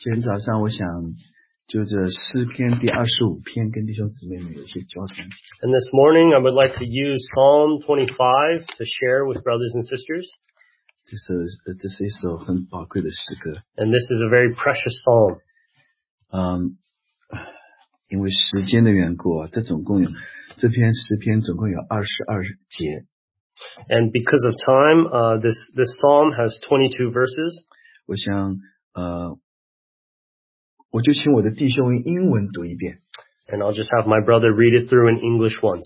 今天早上我想就这诗篇第25篇跟弟兄姊妹们有一些交谈。 And this morning I would like to use Psalm 25 to share with brothers and sisters. 这是一首很宝贵的诗歌。 And this is a very precious psalm. 因为时间的缘故，这篇诗篇总共有22节。 And because of time, this psalm has 22 verses. 我想我就请我的弟兄用英文读一遍。 And I'll just have my brother read it through in English once.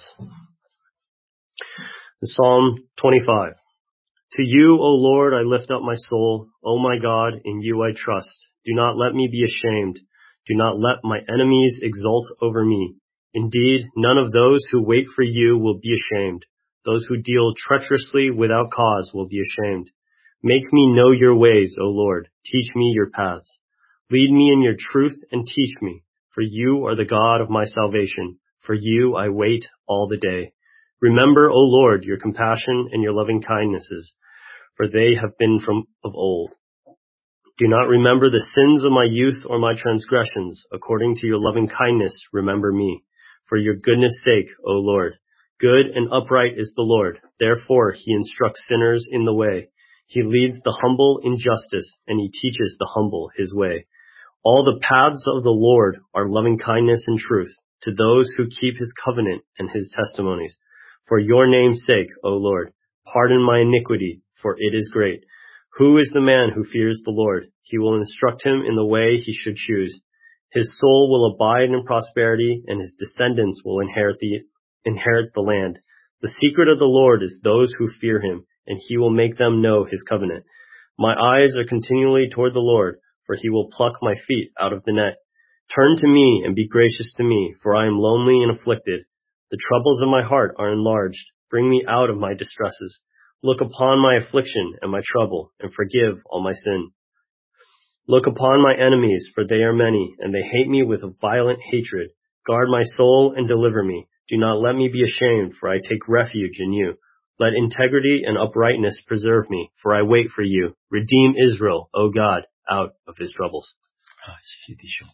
The Psalm 25. To you, O Lord, I lift up my soul. O my God, in you I trust. Do not let me be ashamed. Do not let my enemies exult over me. Indeed, none of those who wait for you will be ashamed. Those who deal treacherously without cause will be ashamed. Make me know your ways, O Lord. Teach me your paths. Lead me in your truth and teach me, for you are the God of my salvation. For you I wait all the day. Remember, O Lord, your compassion and your loving kindnesses, for they have been from of old. Do not remember the sins of my youth or my transgressions. According to your loving kindness, remember me. For your goodness' sake, O Lord. Good and upright is the Lord. Therefore he instructs sinners in the way. He leads the humble in justice, and he teaches the humble his way. All the paths of the Lord are loving kindness and truth to those who keep his covenant and his testimonies. For your name's sake, O Lord, pardon my iniquity, for it is great. Who is the man who fears the Lord? He will instruct him in the way he should choose. His soul will abide in prosperity, and his descendants will inherit the land. The secret of the Lord is those who fear him, and he will make them know his covenant. My eyes are continually toward the Lord, for he will pluck my feet out of the net. Turn to me and be gracious to me, for I am lonely and afflicted. The troubles of my heart are enlarged. Bring me out of my distresses. Look upon my affliction and my trouble, and forgive all my sin. Look upon my enemies, for they are many, and they hate me with a violent hatred. Guard my soul and deliver me. Do not let me be ashamed, for I take refuge in you. Let integrity and uprightness preserve me, for I wait for you. Redeem Israel, O God, out of his troubles. 谢谢弟兄。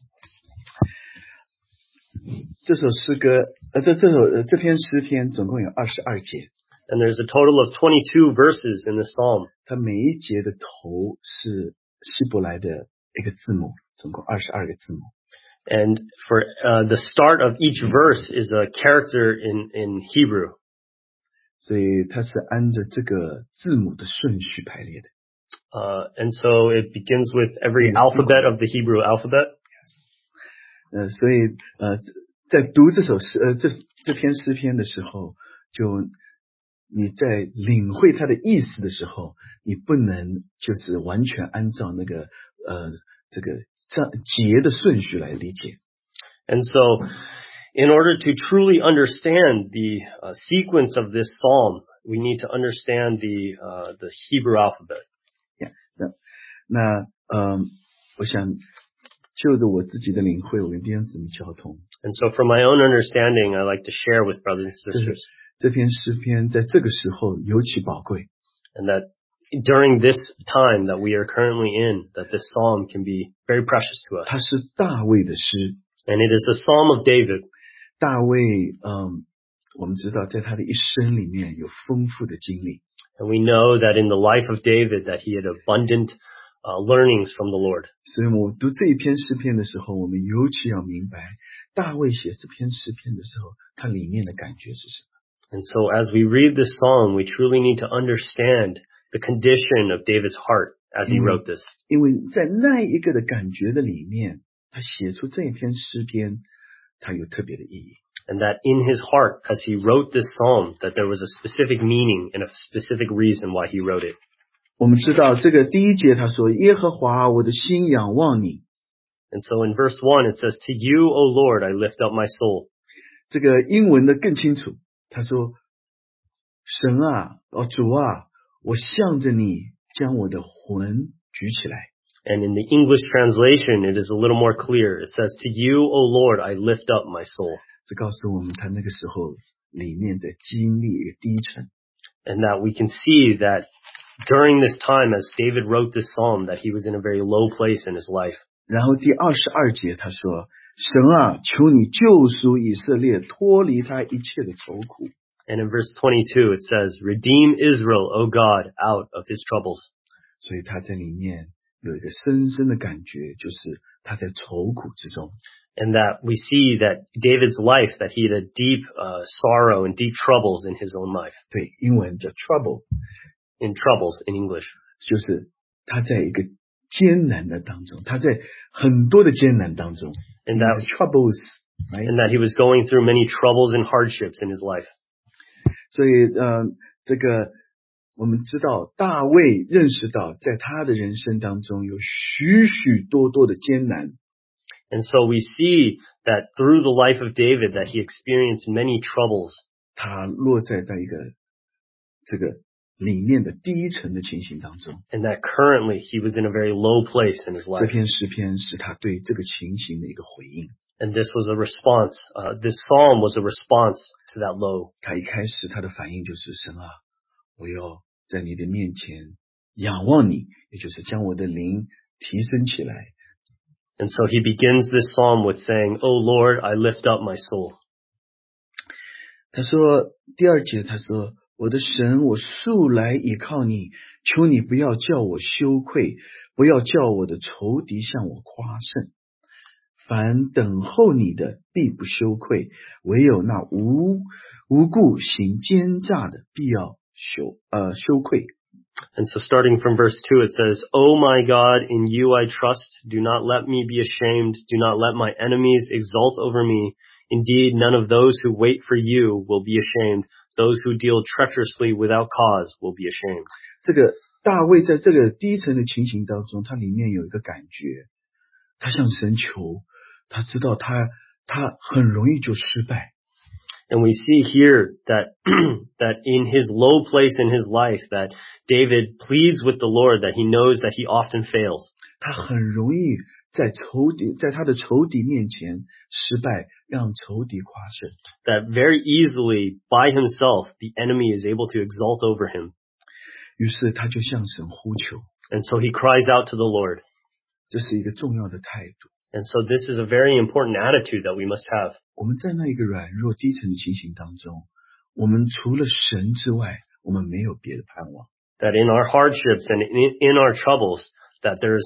这篇诗篇总共有22节。 And there's a total of 22 verses in this psalm. 它每一节的头是希伯来的一个字母，总共22个字母。 And for the start of each verse is a character in Hebrew. 所以它是按照这个字母的顺序排列的。 And so it begins with every alphabet of the Hebrew alphabet. 所以在读这篇诗篇的时候，就你在领会它的意思的时候，你不能就是完全按照那个这个节的顺序来理解。 And so in order to truly understand the sequence of this psalm, we need to understand the Hebrew alphabet. 那我想就着我自己的领会，我跟弟兄姊妹交通。 And so from my own understanding, I like to share with brothers and sisters. 这篇诗篇在这个时候尤其宝贵。 And that during this time that we are currently in, that this psalm can be very precious to us. 它是大卫的诗。 And it is the Psalm of David. 大卫我们知道在他的一生里面有丰富的经历。 And we know that in the life of David that he had abundant learnings from the Lord. 所以我读这一篇诗篇的时候，我们尤其要明白大卫写这篇诗篇的时候，他里面的感觉是什么。 And so as we read this psalm, we truly need to understand the condition of David's heart as he wrote this. 因为在那一个的感觉的里面，他写出这一篇诗篇，它有特别的意义。 And that in his heart, as he wrote this psalm, that there was a specific meaning and a specific reason why he wrote it. 我们知道这个第一节他说耶和华我的心仰望你。 And so in verse 1 it says, To you, O Lord, I lift up my soul. 这个英文的更清楚，他说神啊，主啊，我向着你将我的魂举起来。 And in the English translation, it is a little more clear. It says, To you, O Lord, I lift up my soul. 这告诉我们他那个时候里面在经历一个低沉。 And that we can see that during this time, as David wrote this psalm, that he was in a very low place in his life. 然后第22节他说，神啊，求你救赎以色列，脱离他一切的愁苦。 And in verse 22 it says, Redeem Israel, O God, out of his troubles. 所以他在里面有一个深深的感觉，就是他在愁苦之中。 And that we see that David's life, that he had a deep sorrow and deep troubles in his own life. 对，英文叫 trouble， In troubles in English. 就是他在一个艰难的当中，他在很多的艰难当中。 And that, troubles, right? and that he was going through many troubles and hardships in his life. 所以这个我们知道大卫认识到在他的人生当中有许许多多的艰难。 And so we see that through the life of David that he experienced many troubles. 他落在一个这个里面的低层的情形当中。 And that currently he was in a very low place in his 这 life. 篇诗篇是他对这个情形的一个回应。 And this was a response, this psalm was a response to that low. 他一开始他的反应就是神啊，我要在你的面前仰望你，也就是将我的灵提升起来。 And so he begins this psalm with saying, O Lord, I lift up my soul. 他说第2节他说，我的神，我素来倚靠你，求你不要叫我羞愧，不要叫我的仇敌向我夸胜。凡等候你的必不羞愧，唯有那无故行奸诈的必要羞愧。 And so starting from verse 2 it says, O my God, in you I trust. Do not let me be ashamed. Do not let my enemies exult over me. Indeed, none of those who wait for you will be ashamed. Those who deal treacherously without cause will be ashamed. 这个大卫在这个低层的情形当中，他里面有一个感觉，他向神求，他知道他很容易就失败。 And we see here that that in his low place in his life, that David pleads with the Lord that he knows that he often fails. 他很容易在他的仇敌面前失败，让仇敌夸胜。 That very easily, by himself, the enemy is able to exalt over him. 于是他就向神呼求， And so he cries out to the Lord. 这是一个重要的态度。 And so this is a very important attitude that we must have. 我们在那一个软弱低沉的情形当中，我们除了神之外，我们没有别的盼望。 That in our hardships and in our troubles, that there is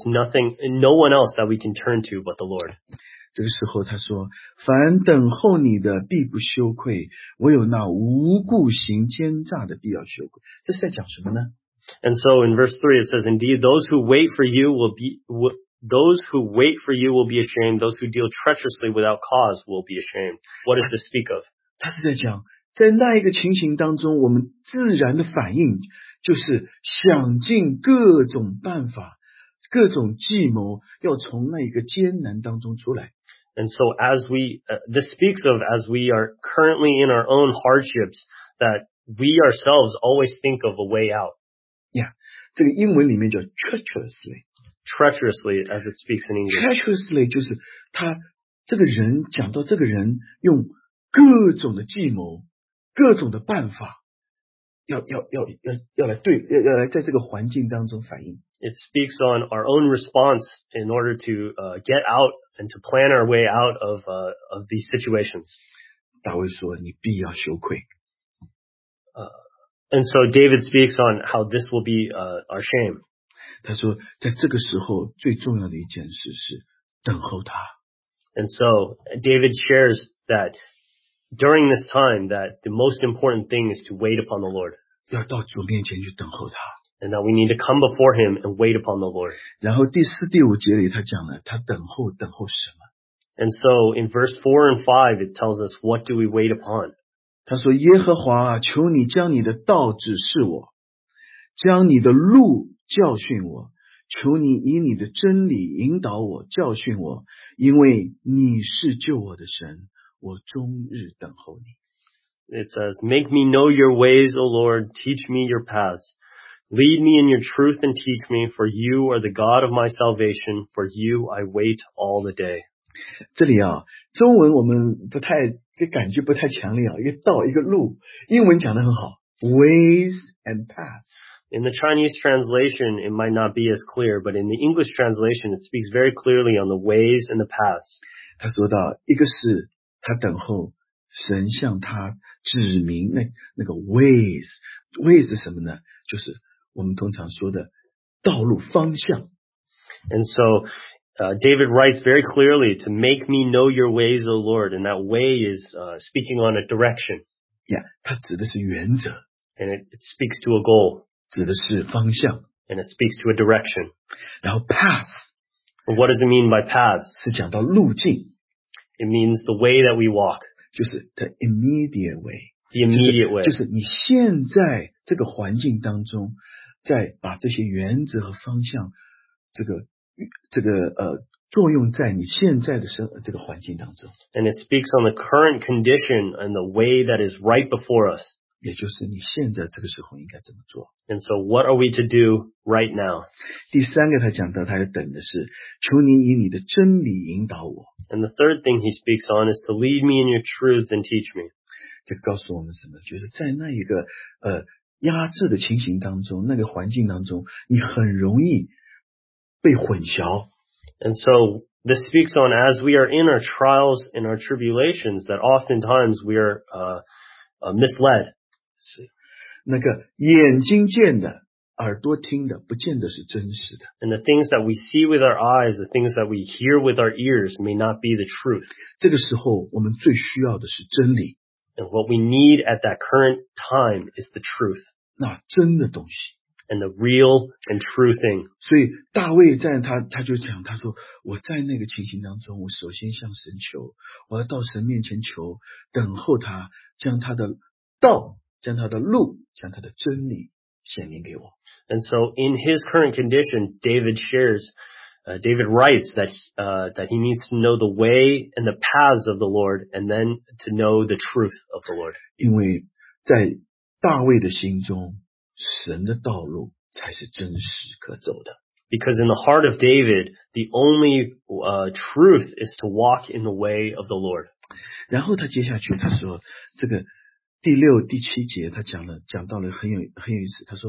no one else that we can turn to but the Lord. 这个时候他说，凡等候你的必不羞愧，唯有那无故行奸诈的必要羞愧。这是在讲什么呢？ And so in verse 3 it says, Indeed, those who wait for you will be ashamed. Those who deal treacherously without cause will be ashamed. What does this speak of? 他是在讲，在那一个情形当中，我们自然的反应就是想尽各种办法、各种计谋，要从那一个艰难当中出来。 And so this speaks of as we are currently in our own hardships, that we ourselves always think of a way out. 这个英文里面叫 treacherously。 Treacherously, as it speaks in English. treacherously 就是他这个人讲到这个人用各种的计谋、各种的办法，要来在这个环境当中反应。 It speaks on our own response in order to get out and to plan our way out of these situations. 大卫说：“你必要羞愧。” And so David speaks on how this will be our shame. 他说，在这个时候最重要的一件事是等候他。 And so David shares that during this time that the most important thing is to wait upon the Lord. 要到主面前去等候他。 And that we need to come before him and wait upon the Lord. 然后第4、第5节里他讲了，他等候什么？ And so in verse 4 and 5 it tells us, what do we wait upon? 他说：“耶和华啊，求你将你的道指示我，将你的路教训我，求你以你的真理引导我，教训我，因为你是救我的神，我终日等候你。” It says, Make me know your ways, O Lord, teach me your paths. Lead me in your truth and teach me, for you are the God of my salvation, for you I wait all the day. 这里啊，中文我们感觉不太强烈啊，一个道一个路，英文讲得很好 ，ways and paths。 In the Chinese translation, it might not be as clear, but in the English translation, it speaks very clearly on the ways and the paths. 他说到，一个是他等候神向他指明那个 ways 是什么呢？就是我们通常说的道路方向。 And so David writes very clearly to make me know your ways, O Lord. And that way is speaking on a direction. 它指的是原则。 And it speaks to a goal. 指的是方向。 And it speaks to a direction. 然后 path. What does it mean by paths? 是讲到路径。 It means the way that we walk. 就是 the immediate way. The immediate way. 就是你现在这个环境当中，再把这些原则和方向，作用在你现在的这个环境当中。 And it speaks on the current condition and the way that is right before us. 也就是你现在这个时候应该怎么做。 And so what are we to do right now? 第三个他讲到他要等的是，求你以你的真理引导我。 And the third thing he speaks on is to lead me in your truths and teach me. 这个告诉我们什么？就是在那一个压制的情形当中，那个环境当中，你很容易被混淆。 And so this speaks on as we are in our trials and our tribulations that oftentimes we are misled. 是那个眼睛见的，耳朵听的，不见得是真实的。 And the things that we see with our eyes, the things that we hear with our ears may not be the truth. 这个时候我们最需要的是真理。 And what we need at that current time is the truth. 那真的东西。 And the real and true thing. 所以大卫在他就讲，他说我在那个情形当中，我首先向神求，我要到神面前求，等候他将他的道，将他的路，将他的真理显明给我。 And so in his current condition, David writes that he needs to know the way and the paths of the Lord and then to know the truth of the Lord. 因为在大卫的心中，神的道路才是真实可走的。 Because in the heart of David, the only truth is to walk in the way of the Lord. 然后他接下去他说，这个第6、第7节他讲到了很有意思。他说，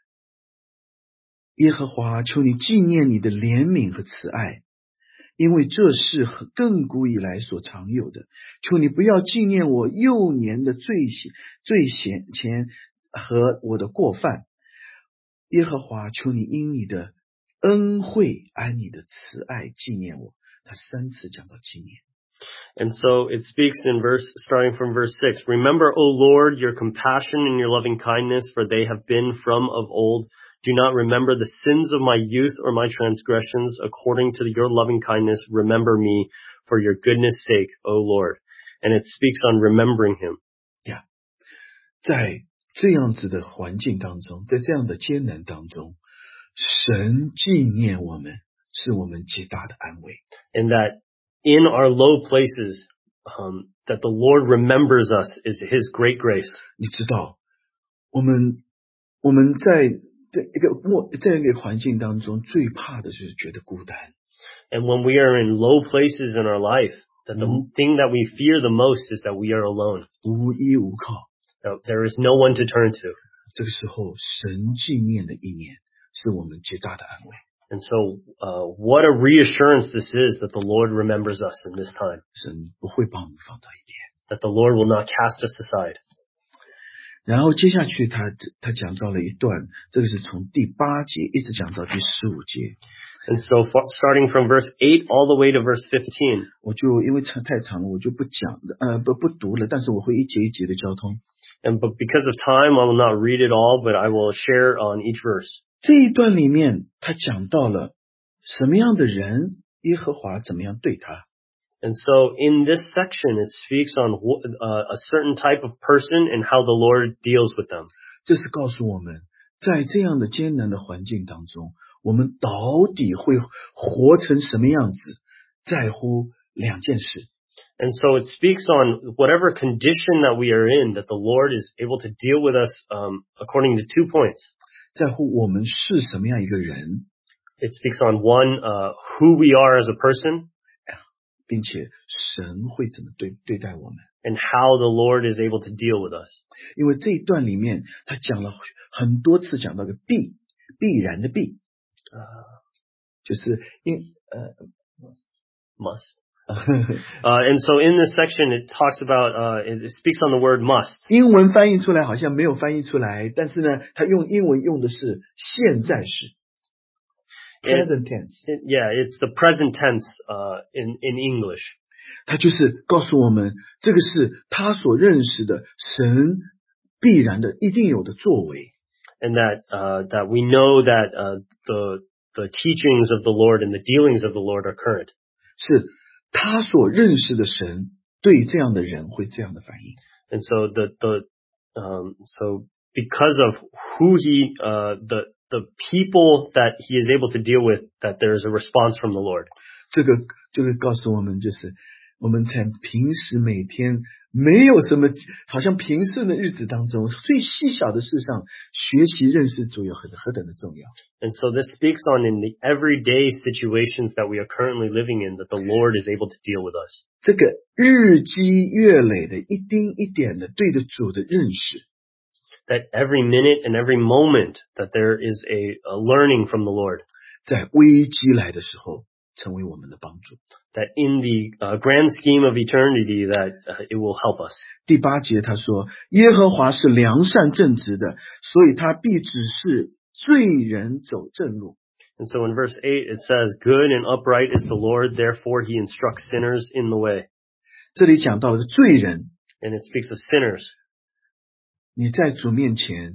耶和华，求你纪念你的怜悯和慈爱，因为这是亘古以来所常有的。求你不要纪念我幼年的罪前和我的过犯。耶和华，求你因你的恩惠按你的慈爱纪念我。他3次讲到纪念。 And so it speaks starting from verse 6. Remember, O Lord, your compassion and your loving kindness, for they have been from of old. Do not remember the sins of my youth or my transgressions. According to your loving kindness, remember me for your goodness' sake, O Lord. And it speaks on remembering him. 在这样子的环境当中，在这样的艰难当中，神纪念我们，是我们极大的安慰。 And that in our low places, that the Lord remembers us is his great grace. 你知道，我们在这样一个环境当中，最怕的就是觉得孤单。 And when we are in low places in our life, that the thing that we fear the most is that we are alone. 无依无靠。 There is no one to turn to. 这个时候，神纪念的一年，是我们极大的安慰。 And so, what a reassurance this is that the Lord remembers us in this time. 神不会把我们放到一边。 That the Lord will not cast us aside. 然后接下去他讲到了一段，这个是从第8节一直讲到第15节。 And so, starting from verse 8 all the way to verse 15. 我就因为太长了，我就不讲了，不读了，但是我会一节一节的交通。 But because of time, I will not read it all, but I will share on each verse. 这一段里面，他讲到了什么样的人，耶和华怎么样对他。 And so in this section, it speaks on a certain type of person and how the Lord deals with them. 这是告诉我们，在这样的艰难的环境当中，我们到底会活成什么样子，在乎2件事。 And so it speaks on whatever condition that we are in, that the Lord is able to deal with us according to 2 points. 在乎我们是什么样一个人。 It speaks on one, who we are as a person. 并且神会怎么对待我们。 and how the Lord is able to deal with us. 因为这一段里面他讲了很多次讲到个必然的必，就是 Must. And so in this section, it talks about, it speaks on the word must. 英文翻译出来好像没有翻译出来，但是呢，他用英文用的是现在时 present tense， Yeah, it's the present tense in English. 他就是告诉我们，这个是他所认识的神必然的一定有的作为。 And that we know that the teachings of the Lord and the dealings of the Lord are current. 是他所认识的神对这样的人会这样的反应。 And so so because of who the people that he is able to deal with, that there is a response from the Lord. 这个就是告诉我们，就是我们在平时每天没有什么好像平顺的日子当中，最细小的事上学习认识主有何等的重要。 And so this speaks on in the everyday situations that we are currently living in, that the Lord is able to deal with us. 这个日积月累的一丁一点的对着主的认识， That every minute and every moment that there is a learning from the Lord. 在危机来的时候成为我们的帮助。 That in the grand scheme of eternity, that it will help us. 第8节他说，耶和华是良善正直的，所以他必指示罪人走正路。 And so in verse 8 it says, "Good and upright is the Lord, therefore he instructs sinners in the way." 这里讲到了罪人， And it speaks of sinners. 你在主面前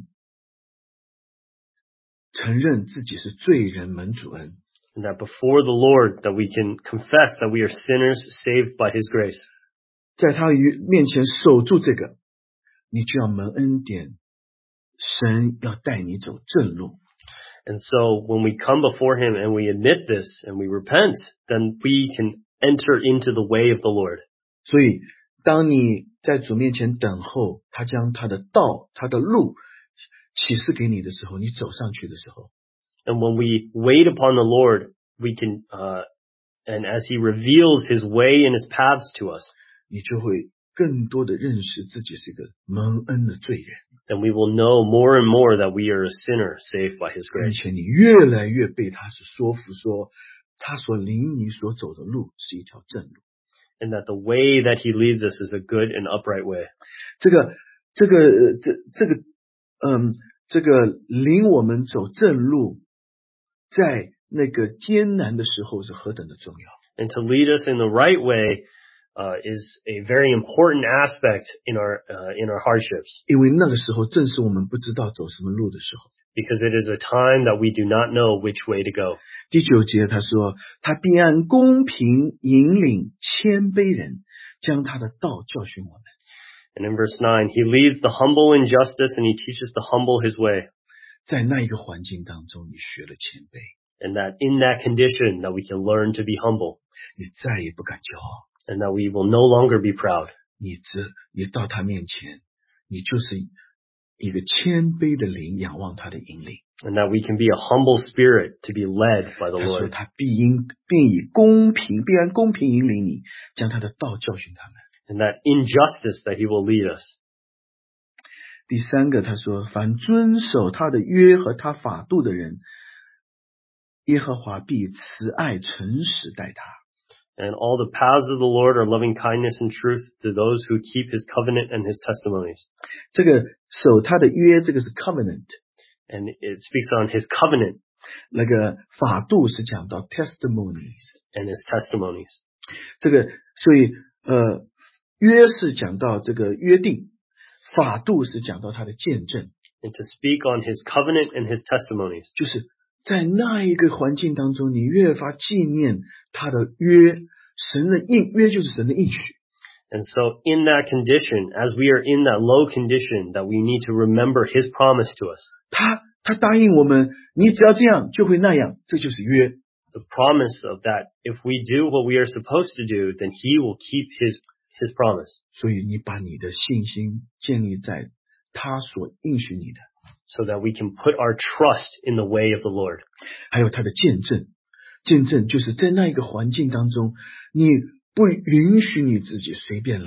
承认自己是罪人，蒙主恩。 And that before the Lord, that we can confess that we are sinners saved by his grace. 在他面前守住这个，你就要蒙恩典，神要带你走正路。 And so when we come before him and we admit this and we repent, then we can enter into the way of the Lord. 所以当你在主面前等候，他将他的道、他的路启示给你的时候，你走上去的时候， And when we wait upon the Lord, we can, and as he reveals his way and his paths to us, 你就会更多的认识自己是一个蒙恩的罪人， then we will know more and more that we are a sinner saved by his 并 grace. 且你越来越被他所说服，说他所领你所走的路是一条正路。 And that the way that he leads us is a good and upright way. 这个领我们走正路，在那个艰难的时候是何等的重要。 And to lead us in the right way is a very important aspect in our hardships, 因为那个时候正是我们不知道走什么路的时候。 because it is a time that we do not know which way to go. 第9节他说，他必按公平引领谦卑人，将他的道教训我们。 And in verse 9, he leads the humble in justice and he teaches the humble his way. 在那一个环境当中，你学了谦卑， And that in that condition that we can learn to be humble, 你再也不敢骄傲， and that we will no longer be proud. 你到他面前，你就是一个谦卑的灵，仰望他的引领。 And that we can be a humble spirit to be led by the 他说 Lord. 他必按公平引领你，将他的道教训他们。 And that in justice that he will lead us. 第3个他说，凡遵守他的约和他法度的人，耶和华必慈爱诚实待他。 And all the paths of the Lord are loving kindness and truth to those who keep his covenant and his testimonies. 这个守他的约，这个是 covenant， And it speaks on his covenant 那个法度是讲到 testimonies， and his testimonies. 这个所以约是讲到这个约定，法度是讲到他的见证， And to speak on his covenant and his testimonies. 就是在那一个环境当中，你越发纪念他的约，神的约就是神的应许。 And so in that condition, as we are in that low condition, that we need to remember his promise to us. 他答应我们，你只要这样就会那样，这就是约。 The promise of that, if we do what we are supposed to do, then he will keep his promise. 所以你把你的信心建立在他所应许你的， So that we can put our trust in the way of the Lord. 还有他的见证。见证就是在那一个环境当中，你不允许你自己随便来，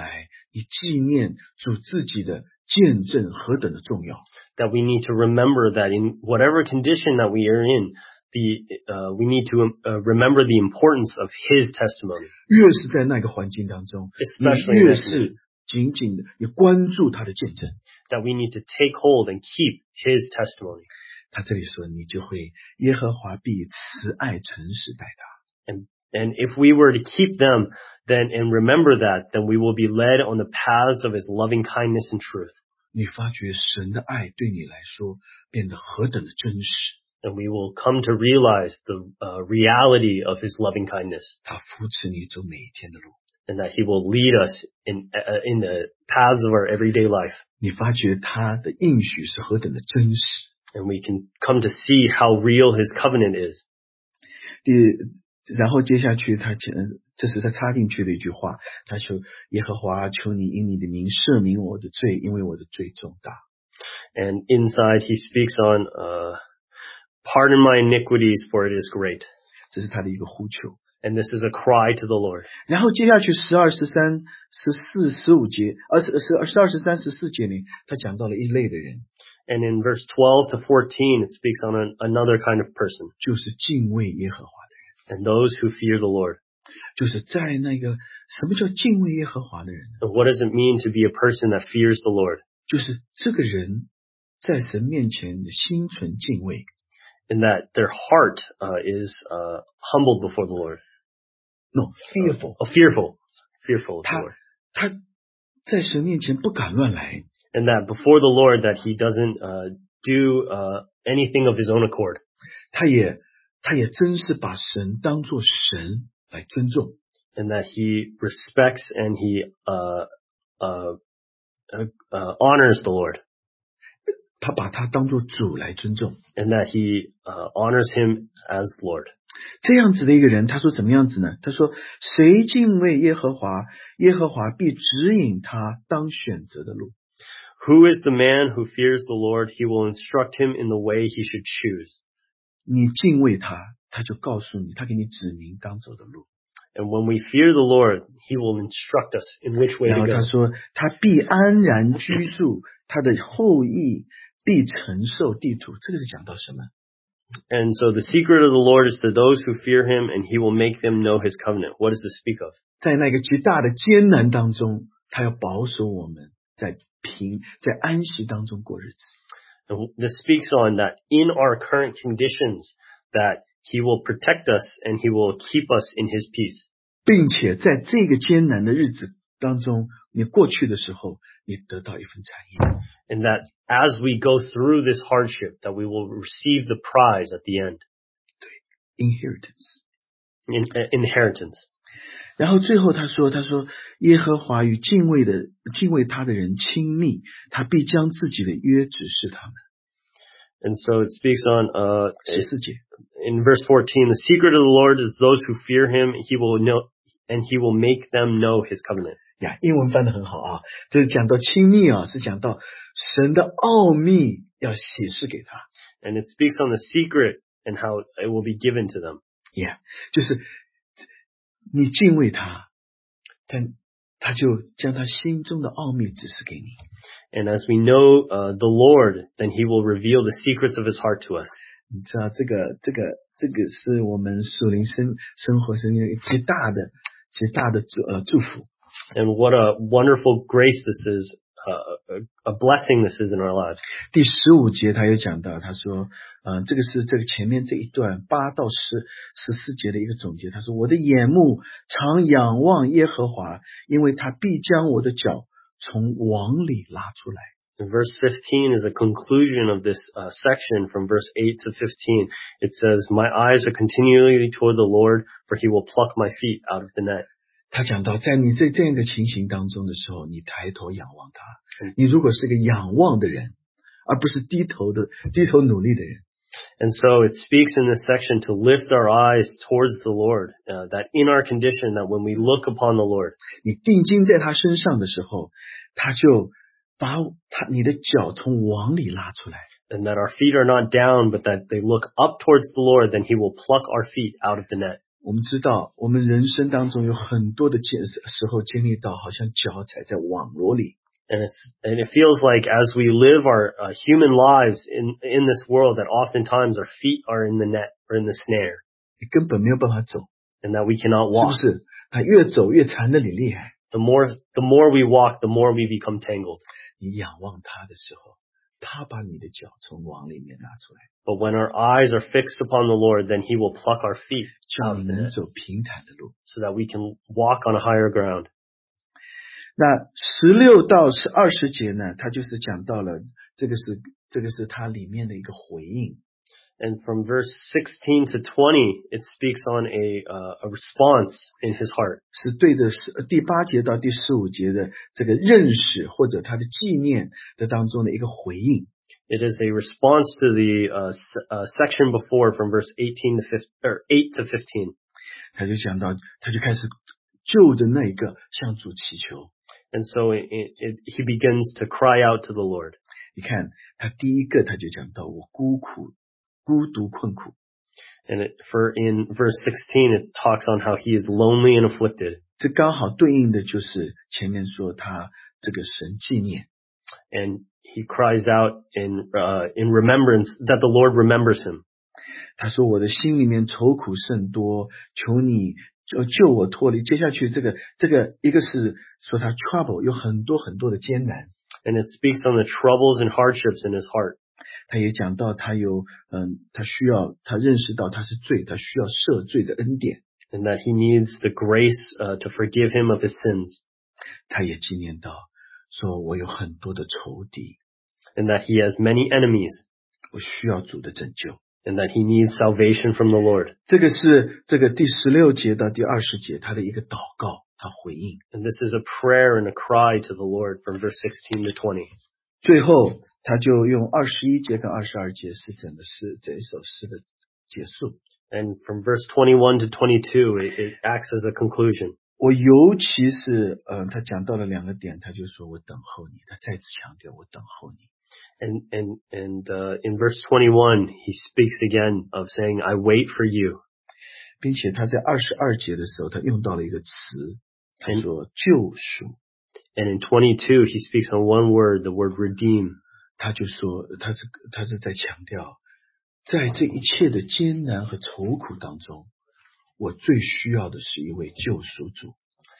你纪念主自己的见证何等的重要。 That we need to remember that in whatever condition that we are in, we need to remember the importance of His testimony. 越是在那个环境当中， Especially 你 in 越 that 是紧紧的也关注他的见证。 That we need to take hold and keep His testimony. 他这里说，你就会耶和华必慈爱诚实待他。 And if we were to keep them, then and remember that, then we will be led on the paths of His loving kindness and truth. 你发觉神的爱对你来说变得何等的真实。 And we will come to realize the reality of His loving kindness. 他扶持你走每一天的路。 And that He will lead us in the paths of our everyday life. 你发觉他的应许是何等的真实。 And we can come to see how real His covenant is. 然后接下去这是他插进去的一句话，他说耶和华求你因你的名赦免我的罪，因为我的罪重大。 And inside He speaks on, pardon my iniquities for it is great. 这是他的一个呼求。 And this is a cry to the Lord. 然后接下去12、13、14、15节，12、13、14节里，他讲到了一类的人， And in verse 12 to 14, it speaks on another kind of person. 就是敬畏耶和华的人。 And those who fear the Lord. 就是在那个什么叫敬畏耶和华的人呢？ And what does it mean to be a person that fears the Lord? 就是这个人在神面前的心存敬畏。 In that their heart is humbled before the Lord. No, fearful. Fearful of the Lord. 他在神面前不敢乱来。 And that before the Lord that he doesn't do anything of his own accord. 他也真是把神当作神来尊重。 And that he respects and he honors the Lord. 他把他当作主来尊重。 And that he honors him as Lord. 这样子的一个人，他说怎么样子呢？他说谁敬畏耶和华，耶和华必指引他当选择的路。 Who is the man who fears the Lord? He will instruct him in the way he should choose. 你敬畏他，他就告诉你，他给你指明当走的路。 And when we fear the Lord, he will instruct us in which way 然 to 后他 go. 说他必安然居住，他的后裔必承受地土。这个是讲到什么？ And so the secret of the Lord is to those who fear him, and he will make them know his covenant. What does this speak of? 在那个极大的艰难当中，他要保守我们在安息当中过日子。 And this speaks on that in our current conditions, that he will protect us and he will keep us in his peace. 并且在这个艰难的日子当中，你过去的时候，你得到一份产业。 And that as we go through this hardship, that we will receive the prize at the end. inheritance。 Inheritance. 然后最后他说耶和华与敬畏他的人亲密，他必将自己的约指示他们。 And so it speaks on, 14节。 in verse 14, the secret of the Lord is those who fear him, he will know, and he will make them know his covenant. 呀，英文翻得很好啊，这是讲到亲密啊，是讲到神的奥秘要启示给他。 And it speaks on the secret and how it will be given to them. 呀，就是你敬畏他，但他就将他心中的奥秘指示给你。 And as we know the Lord, then he will reveal the secrets of his heart to us. 你知道这个是我们属灵生活中一个极大的祝福。 And what a wonderful grace this is, a blessing this is in our lives. 第15节他有讲到，他说，这个是这个前面这一段8到14节的一个总结。他说，我的眼目常仰望耶和华，因为他必将我的脚从网里拉出来。 And verse 15 is a conclusion of this section from verse 8 to 15. It says, my eyes are continually toward the Lord, for he will pluck my feet out of the net. 他讲到，在你这样一个情形当中的时候，你抬头仰望他。你如果是个仰望的人，而不是低头努力的人。 And so it speaks in this section to lift our eyes towards the Lord, that in our condition, that when we look upon the Lord, 你定睛在他身上的时候，他就把你的脚从网里拉出来。 and that our feet are not down, but that they look up towards the Lord, then he will pluck our feet out of the net. 我们知道，我们人生当中有很多的时候经历到，好像脚踩在网罗里。 And it feels like as we live our human lives in this world, that oftentimes our feet are in the net or in the snare, 你根本没有办法走， and that we cannot 是不 walk. 是？它越走越缠得你厉害。 The more we walk, the more we become tangled. 你仰望他的时候，他把你的脚从网里面拿出来， But when our eyes are fixed upon the Lord, then He will pluck our feet 叫 out 你 of the 能 net, 走平坦的路。 so that we can walk on a higher ground. 那16到20节呢，它就是讲到了这个是它里面的一个回应。 And from verse 16 to 20, it speaks on a response in His heart. 是对着第8节到第15节的这个认识或者他的纪念的当中的一个回应。 It is a response to the section before, from verse 18 to 15, or 8 to 15. 他就讲到，他就开始就着那一个向主祈求。 And so he begins to cry out to the Lord. 你看他第一个他就讲到，我孤独困苦。 And in verse 16, it talks on how he is lonely and afflicted. 这刚好对应的就是前面说他这个神纪念。 And he cries out in remembrance that the Lord remembers him. 他说我的心里面愁苦甚多，求你救我脱离。接下去这个一个是说他 trouble 有很多很多的艰难。 And it speaks on the troubles and hardships in his heart. 他也讲到他有他认识到他是罪，他需要赦罪的恩典。 And that he needs the grace to forgive him of his sins. 他也纪念到说我有很多的仇敌， And that he has many enemies. 我需要主的拯救。 And that he needs salvation from the Lord. 这个是这个第16节到第20节他的一个祷告，他回应。 And this is a prayer and a cry to the Lord from verse 16 to 20. 最后他就用21节跟22节是整一首诗的结束。 And from verse 21 to 22, it acts as a conclusion. 我尤其是他讲到了2个点，他就说我等候你，他再次强调我等候你。 And in verse 21, he speaks again of saying, I wait for you. 并且他在22节的时候，他用到了一个词，他说救赎。 And in 22, he speaks on one word, the word redeem. 他就说他是在强调，在这一切的艰难和愁苦当中，我最需要的是一位救赎主。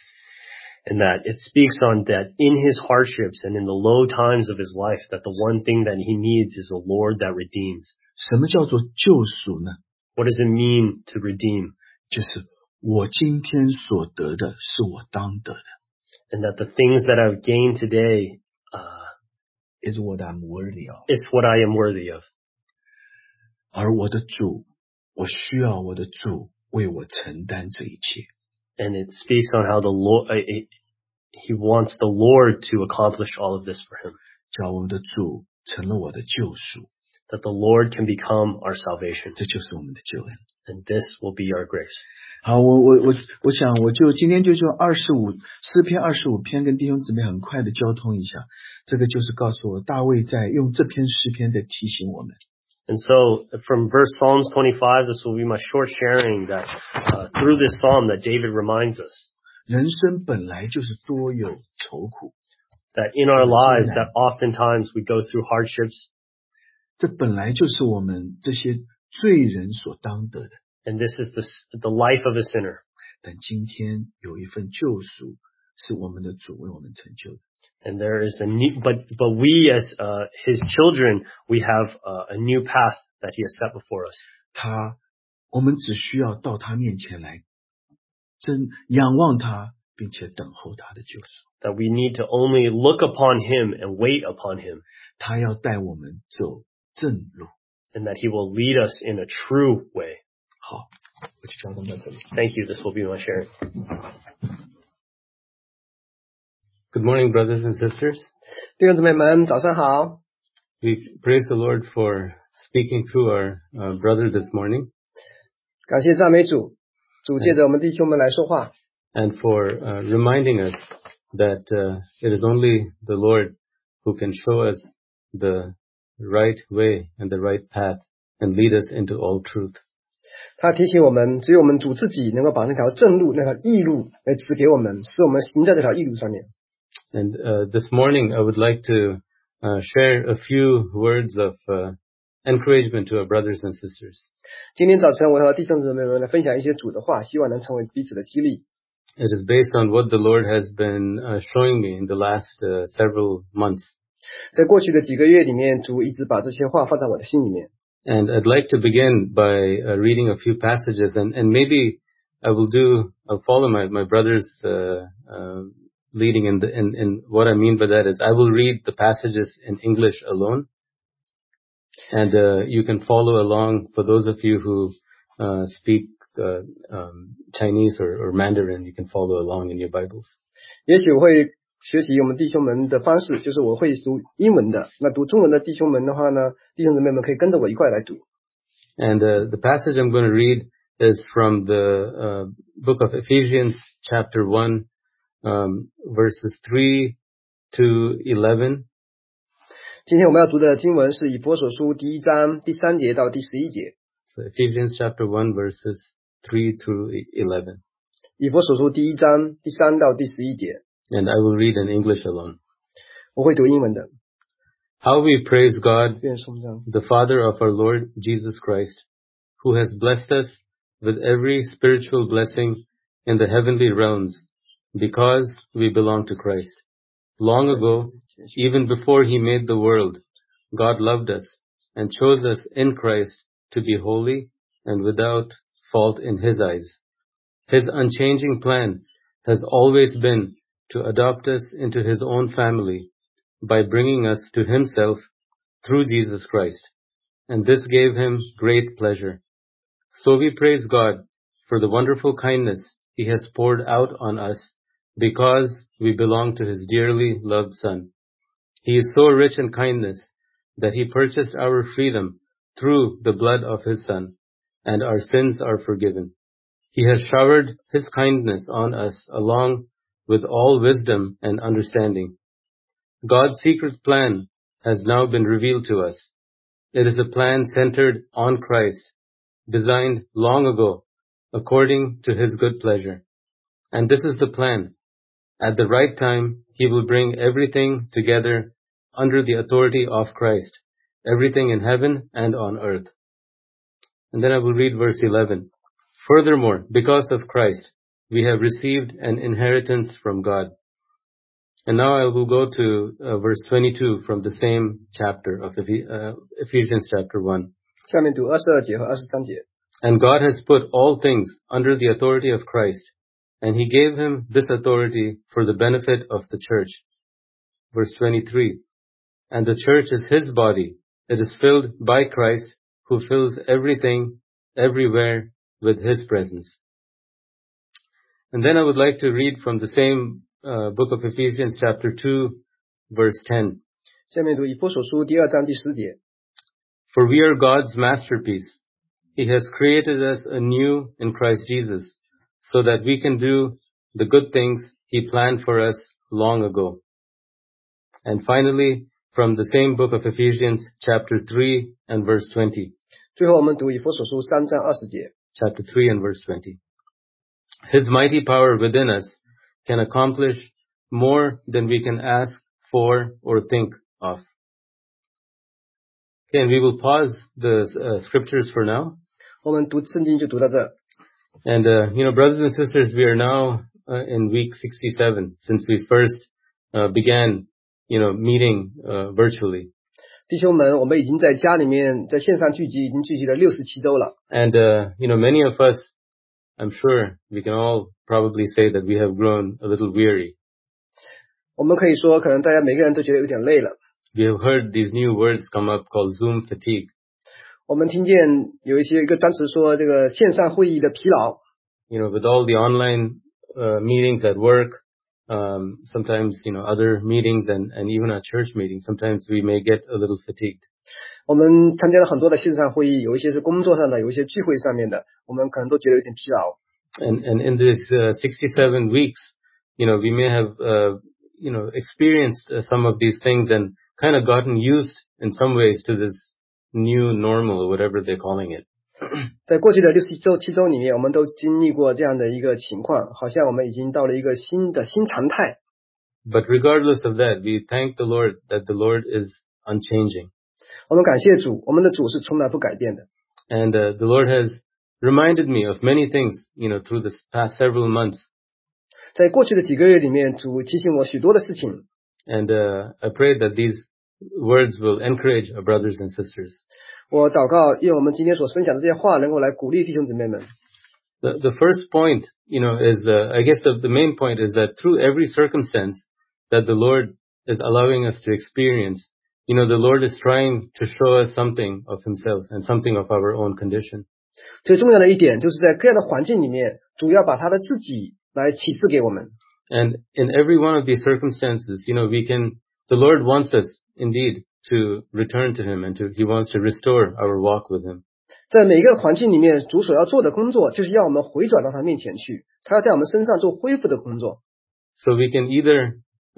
And that it speaks on that in his hardships and in the low times of his life, that the one thing that he needs is a Lord that redeems. 什么叫做救赎呢？ What does it mean to redeem? 就是我今天所得的是我当得的。 And that the things that I've gained today, is what I'm worthy of. is what I am worthy of. 而我的主，我需要我的主为我承担这一切。 And it speaks on how the Lord, he wants the Lord to accomplish all of this for him. 叫我们的主成了我的救赎， That the Lord can become our salvation. 这就是我们的救恩。 And this will be our grace. 好，我想我就今天就说诗篇25篇跟弟兄姊妹很快的交通一下，这个就是告诉我大卫在用这篇诗篇在提醒我们。 And so from verse Psalms 25, this will be my short sharing that through this psalm that David reminds us 人生本来就是多有愁苦， that in our lives that oftentimes we go through hardships. 这本来就是我们这些罪人所当得的。 And this is the life of a sinner. 但今天有一份救赎是我们的主为我们成就的。 And there is a new, but we as his children, we have a new path that he has set before us. 我们只需要到他面前来，仰望他，并且等候他的救赎。 That we need to only look upon him and wait upon him. 他要带我们走正路。 And that he will lead us in a true way. 好，我就交通到这里。 Thank you. This will be my sharing. Good morning, brothers and sisters. 弟兄姊妹们，早上好！ We praise the Lord for speaking through our brother this morning 感谢赞美主，主借着我们弟兄们来说话， and for reminding us that it is only the Lord who can show us the right way and the right path and lead us into all truth. 他提醒我们，只有我们主自己能够把那条正路、那条义路来指给我们，使我们行在这条义路上面。 And this morning, I would like to share a few words of encouragement to our brothers and sisters. 今天早晨，我和弟兄姊妹们来分享一些主的话，希望能成为彼此的激励。 It is based on what the Lord has been showing me in the last several months. 在过去的几个月里面，主一直把这些话放在我的心里面。 And I'd like to begin by reading a few passages, and maybe I'll follow my brother's leading in what I mean by that is I will read the passages in English alone, and you can follow along for those of you who speak Chinese or Mandarin. You can follow along in your Bibles. 也许我会学习我们弟兄们的方式，就是我会读英文的，那读中文的弟兄们的话呢，弟兄姊妹们可以跟着我一块来读。 And the passage I'm going to read is from the book of Ephesians, chapter 1, verses 3 to 11. 今天我们要读的经文是以弗所书第1章第3节到第11节。 So Ephesians chapter 1, verses 3 through 11. 以弗所书第1章第3到第11节。 And I will read in English alone. 我会读英文的。 How we praise God, 愿颂赞 the Father of our Lord Jesus Christ, who has blessed us with every spiritual blessing in the heavenly realms, because we belong to Christ. Long ago, even before He made the world, God loved us and chose us in Christ to be holy and without fault in His eyes. His unchanging plan has always been to adopt us into His own family by bringing us to Himself through Jesus Christ, and this gave Him great pleasure. So we praise God for the wonderful kindness He has poured out on us because we belong to His dearly loved Son. He is so rich in kindness that He purchased our freedom through the blood of His Son, and our sins are forgiven. He has showered His kindness on us along with all wisdom and understanding. God's secret plan has now been revealed to us. It is a plan centered on Christ, designed long ago according to His good pleasure. And this is the plan. At the right time, He will bring everything together under the authority of Christ, everything in heaven and on earth. And then I will read verse 11. Furthermore, because of Christ, we have received an inheritance from God. And now I will go to verse 22 from the same chapter of Ephesians chapter 1. 下面读22节和23节。 And God has put all things under the authority of Christ, and He gave Him this authority for the benefit of the church. Verse 23. And the church is His body. It is filled by Christ, who fills everything, everywhere, with His presence. And then I would like to read from the same book of Ephesians chapter 2, verse 10. 下面读以弗所书第2章第10节。 For we are God's masterpiece. He has created us anew in Christ Jesus, so that we can do the good things He planned for us long ago. And finally, from the same book of Ephesians chapter 3 and verse 20. 最后我们读以弗所书3章20节。 Chapter 3 and verse 20. His mighty power within us can accomplish more than we can ask for or think of. Okay, and we will pause the scriptures for now. 我们读圣经就读到这。 And, brothers and sisters, we are now in week 67 since we first began, meeting virtually. 弟兄们，我们已经在家里面在线上聚集，已经聚集了67周了。 And, many of us, I'm sure we can all probably say that we have grown a little weary. 我们可以说，可能大家每个人都觉得有点累了。 We have heard these new words come up called Zoom fatigue. 我们听见有一个单词说这个线上会议的疲劳。 With all the online meetings at work, sometimes, other meetings and even our church meetings, sometimes we may get a little fatigued. 我们参加了很多的线上会议，有一些是工作上的，有一些聚会上面的，我们可能都觉得有点疲劳。 And in these 67 weeks, we may have, experienced some of these things and kind of gotten used in some ways to this new normal or whatever they're calling it. 在过去的7周里面，我们都经历过这样的一个情况，好像我们已经到了一个新常态。 But regardless of that, we thank the Lord that the Lord is unchanging. 我们感谢主，我们的主是从来不改变的。 And the Lord has reminded me of many things, through this past several months. 在过去的几个月里面，主提醒我许多的事情。 And I pray that these words will encourage our brothers and sisters. 我祷告，愿我们今天所分享的这些话能够来鼓励弟兄姊妹们。 The first point, is I guess the main point is that through every circumstance that the Lord is allowing us to experience, the Lord is trying to show us something of Himself and something of our own condition. 最重要的一点就是在各样的环境里面，主要把他的自己来启示给我们。 And in every one of these circumstances, the Lord wants us indeed to return to Him and He wants to restore our walk with Him. 在每一个环境里面，主所要做的工作就是要我们回转到他面前去，他要在我们身上做恢复的工作。 So we can either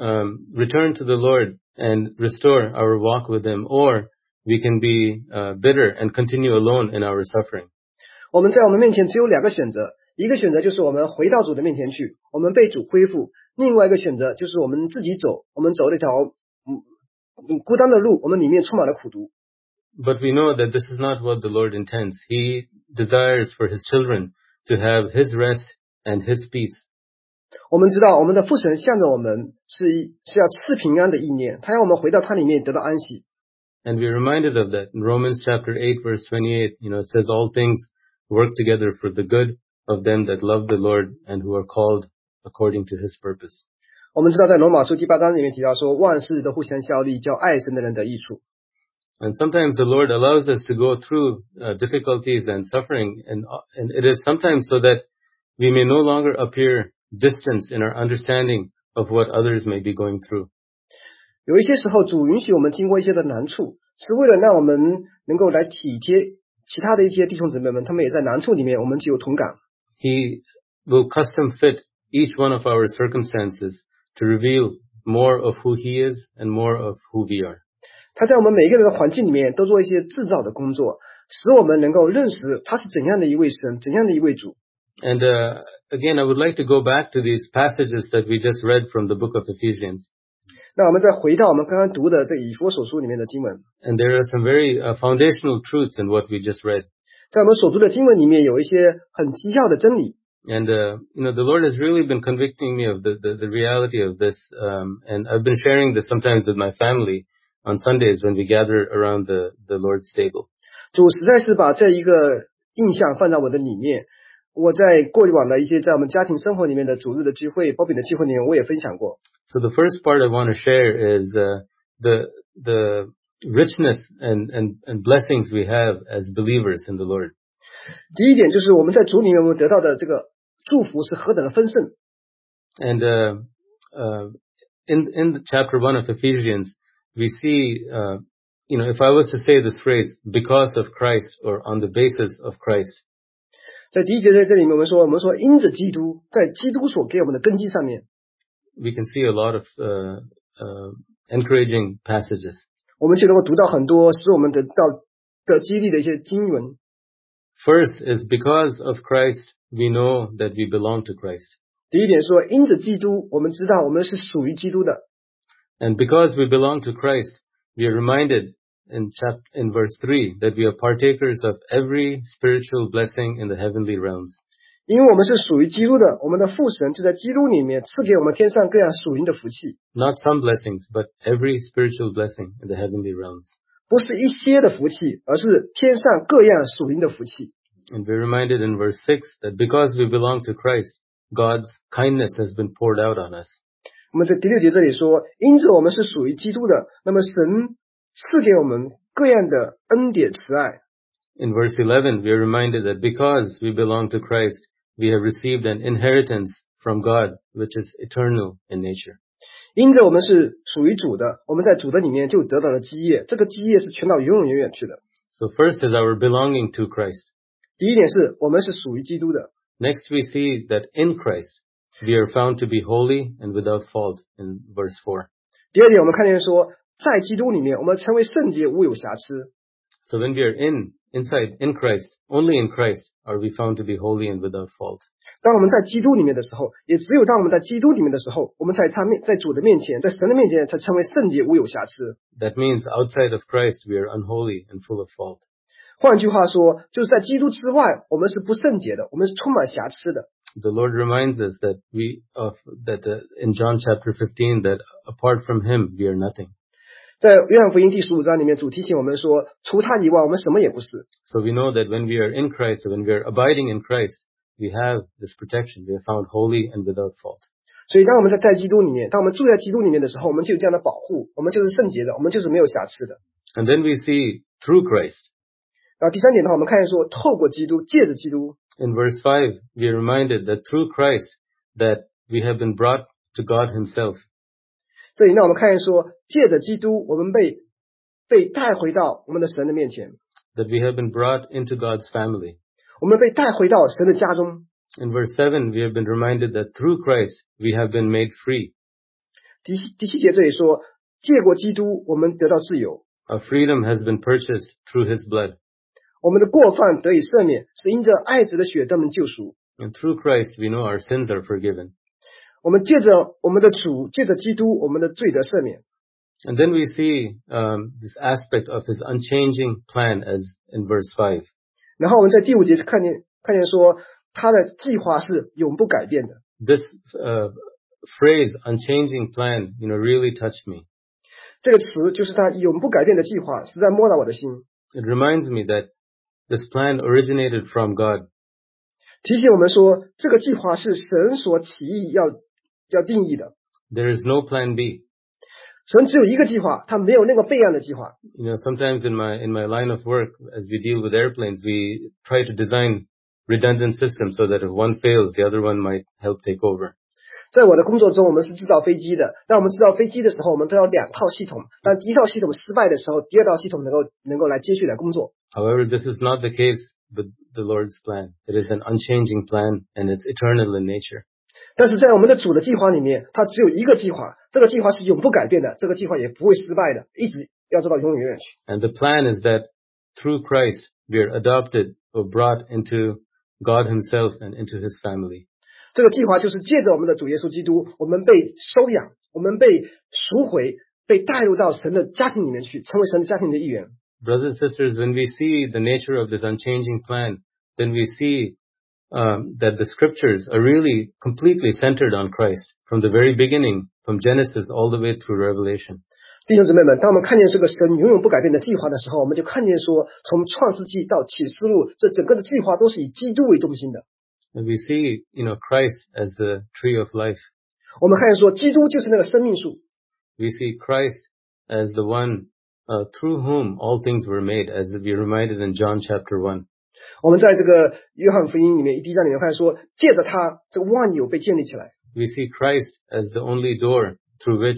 return to the Lord and restore our walk with Him, or we can be bitter and continue alone in our suffering. 我们在我们面前只有2个选择，一个选择就是我们回到主的面前去，我们被主恢复；另外一个选择就是我们自己走，我们走了一条孤单的路，我们里面充满了苦毒。 But we know that this is not what the Lord intends. He desires for His children to have His rest and His peace. 我们知道我们的父神向着我们是要赐平安的意念，他要我们回到他里面得到安息。 And we're reminded of that in Romans chapter 8 verse 28. It says all things work together for the good of them that love the Lord and who are called according to His purpose. 我们知道在罗马书第8章里面提到说，万事都互相效力，叫爱神的人得益处。 And sometimes the Lord allows us to go through difficulties and suffering, and it is sometimes so that we may no longer appear distant in our understanding of what others may be going through. 有一些时候，主允许我们经过一些的难处，是为了让我们能够来体贴其他的一些弟兄姊妹们，他们也在难处里面，我们就有同感。 He will custom fit each one of our circumstances to reveal more of who He is and more of who we are. 他在我们每一个人的环境里面都做一些制造的工作，使我们能够认识他是怎样的一位神，怎样的一位主。 And again, I would like to go back to these passages that we just read from the book of Ephesians. 那我们再回到我们刚刚读的这以弗所书里面的经文。 And there are some very foundational truths in what we just read. 在我们所读的经文里面有一些很基要的真理。 And the Lord has really been convicting me of the reality of this, and I've been sharing this sometimes with my family on Sundays when we gather around the Lord's table. 主实在是把这一个印象放在我的里面。我在过往的一些在我们家庭生活里面的主日的聚会、包饼的聚会里面，我也分享过。 So the first part I want to share is the richness and blessings we have as believers in the Lord. 第一点就是我们在主里面我们得到的这个祝福是何等的丰盛。 And in the chapter 1 of Ephesians, we see, if I was to say this phrase, because of Christ or on the basis of Christ. 在第一节在这里面我们说因着基督，在基督所给我们的根基上面。 We can see a lot of encouraging passages. 我们就能够读到很多使我们得到的激励的一些经文。 First is because of Christ, we know that we belong to Christ. 第一点说，因着基督，我们知道我们是属于基督的。 And because we belong to Christ, we are reminded in verse 3 that we are partakers of every spiritual blessing in the heavenly realms. 因为我们是属于基督的，我们的父神就在基督里面赐给我们天上各样属灵的福气。 Not some blessings, but every spiritual blessing in the heavenly realms. 不是一些的福气，而是天上各样属灵的福气。 And we're reminded in verse 6 that because we belong to Christ, God's kindness has been poured out on us. 我们在第6节这里说，因着我们是属于基督的，那么神赐给我们各样的恩典慈爱。 In verse 11, we are reminded that because we belong to Christ, we have received an inheritance from God, which is eternal in nature. 因着我们是属于主的，我们在主的里面就得到了基业，这个基业是全到永永远远去的。 So first is our belonging to Christ. 第一点是我们是属于基督的。 Next we see that in Christ, we are found to be holy and without fault in verse 4. 第二点我们看见说，在基督里面我们成为圣洁无有瑕疵。 So when we are in inside, in Christ, only in Christ are we found to be holy and without fault. 当我们在基督里面的时候，也只有当我们在基督里面的时候，我们在主的面前，在神的面前才成为圣洁无有瑕疵。 That means outside of Christ we are unholy and full of fault. 换句话说，就是在基督之外，我们是不圣洁的，我们是充满瑕疵的。 The Lord reminds us that in John chapter 15 that apart from Him we are nothing. 在约翰福音第15章里面，主提醒我们说，除他以外，我们什么也不是。 So we know that when we are in Christ, or when we are abiding in Christ, we have this protection. We are found holy and without fault. 所以当我们在基督里面，当我们住在基督里面的时候，我们就有这样的保护，我们就是圣洁的，我们就是没有瑕疵的。 And then we see through Christ. 然后第三点的话，我们看见说，透过基督，借着基督。 In verse 5, we are reminded that through Christ that we have been brought to God Himself. 这里呢，我们看见说，借着基督，我们被带回到我们的神的面前， That we have been brought into God's family. 我们被带回到神的家中。 In verse 7, we have been reminded that through Christ we have been made free. 第七节这里说，借过基督，我们得到自由， Our freedom has been purchased through His blood. 我们的过犯得以赦免，是因着爱子的血得我们救赎。 And through Christ we know our sins are forgiven. 我们借着我们的主，借着基督，我们的罪得赦免。 And then we see this aspect of His unchanging plan as in verse 5. 然后我们在第5节看见说，他的计划是永不改变的。 This phrase, unchanging plan, really touched me. 这个词就是他永不改变的计划，实在摸到我的心。 It reminds me that this plan originated from God. 提醒我们说，这个计划是神所起意要定义的。 There is no plan B. 神只有一个计划，他没有那个备案的计划。 Sometimes in my line of work, as we deal with airplanes, we try to design redundant systems so that if one fails, the other one might help take over. 在我的工作中，我们是制造飞机的。当我们制造飞机的时候，我们都要2套系统。当第一套系统失败的时候，第二套系统能够来接续来工作。 However, this is not the case with the Lord's plan. It is an unchanging plan and it's eternal in nature. 但是在我们的主的计划里面，它只有一个计划，这个计划是永不改变的，这个计划也不会失败的，一直要做到永远永远去。 And the plan is that through Christ, we are adopted or brought into God Himself and into His family. 这个计划就是借着我们的主耶稣基督，我们被收养，我们被赎回，被带入到神的家庭里面去，成为神的家庭的一员。 Brothers and sisters, when we see the nature of this unchanging plan, then we see that the scriptures are really completely centered on Christ from the very beginning, from Genesis all the way through Revelation. 弟兄姊妹们，当我们看见这个神永远不改变的计划的时候，我们就看见说，从创世纪到启示录，这整个的计划都是以基督为中心的。 And we see, Christ as the tree of life. 我们看见说，基督就是那个生命树。 We see Christ as the one through whom all things were made, as we are reminded in John chapter 1. 我们在这个约翰福音里面第1章里面看说，借着他，这个万有被建立起来。 We see Christ as the only door through which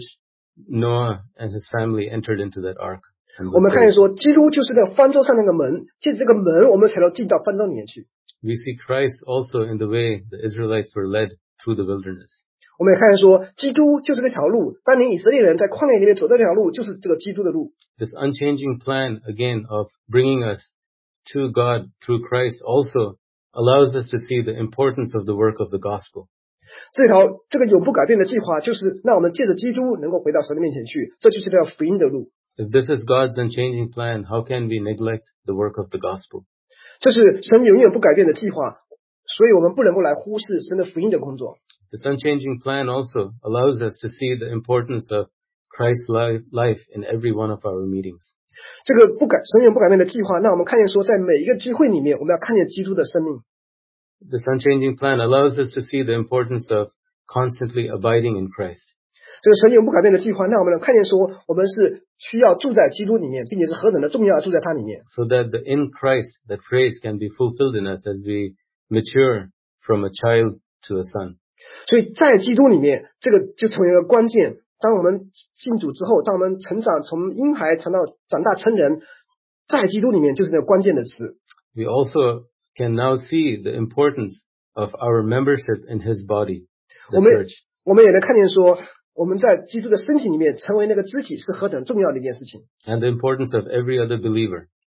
Noah and his family entered into that ark. 我们看见说，基督就是那个方舟上那个门，借着这个门，我们才能进到方舟里面去。 We see Christ also in the way the Israelites were led through the wilderness. 我们也看见说，基督就是那条路，当年以色列人在旷野里面走的那条路，就是这个基督的路。 This unchanging plan, again, of bringing us to God through Christ also allows us to see the importance of the work of the gospel. 这个永不改变的计划，就是让我们借着基督能够回到神的面前去，这就是这条福音的路。 If this is God's unchanging plan, how can we neglect the work of the gospel? 这是神永远不改变的计划，所以我们不能够来忽视神的福音的工作。 This unchanging plan also allows us to see the importance of Christ's life in every one of our meetings. 这个神永不改变的计划，让我们看见说，在每一个聚会里面，我们要看见基督的生命。 This unchanging plan allows us to see the importance of constantly abiding in Christ. 这个神永不改变的计划，让我们能看见说，我们是需要住在基督里面，并且是何等的重要，住在他里面。 So that the in Christ, that phrase can be fulfilled in us as we mature from a child to a son. 所以在基督里面，这个就成为一个关键。当我们信主之后，当我们成长，从婴孩长大成人，在基督里面就是那个关键的词。 We also can now see the importance of our membership in His body, the church. 我们也能看见说，我们在基督的身体里面成为那个肢体是何等重要的一件事情。 And the importance of every other believer.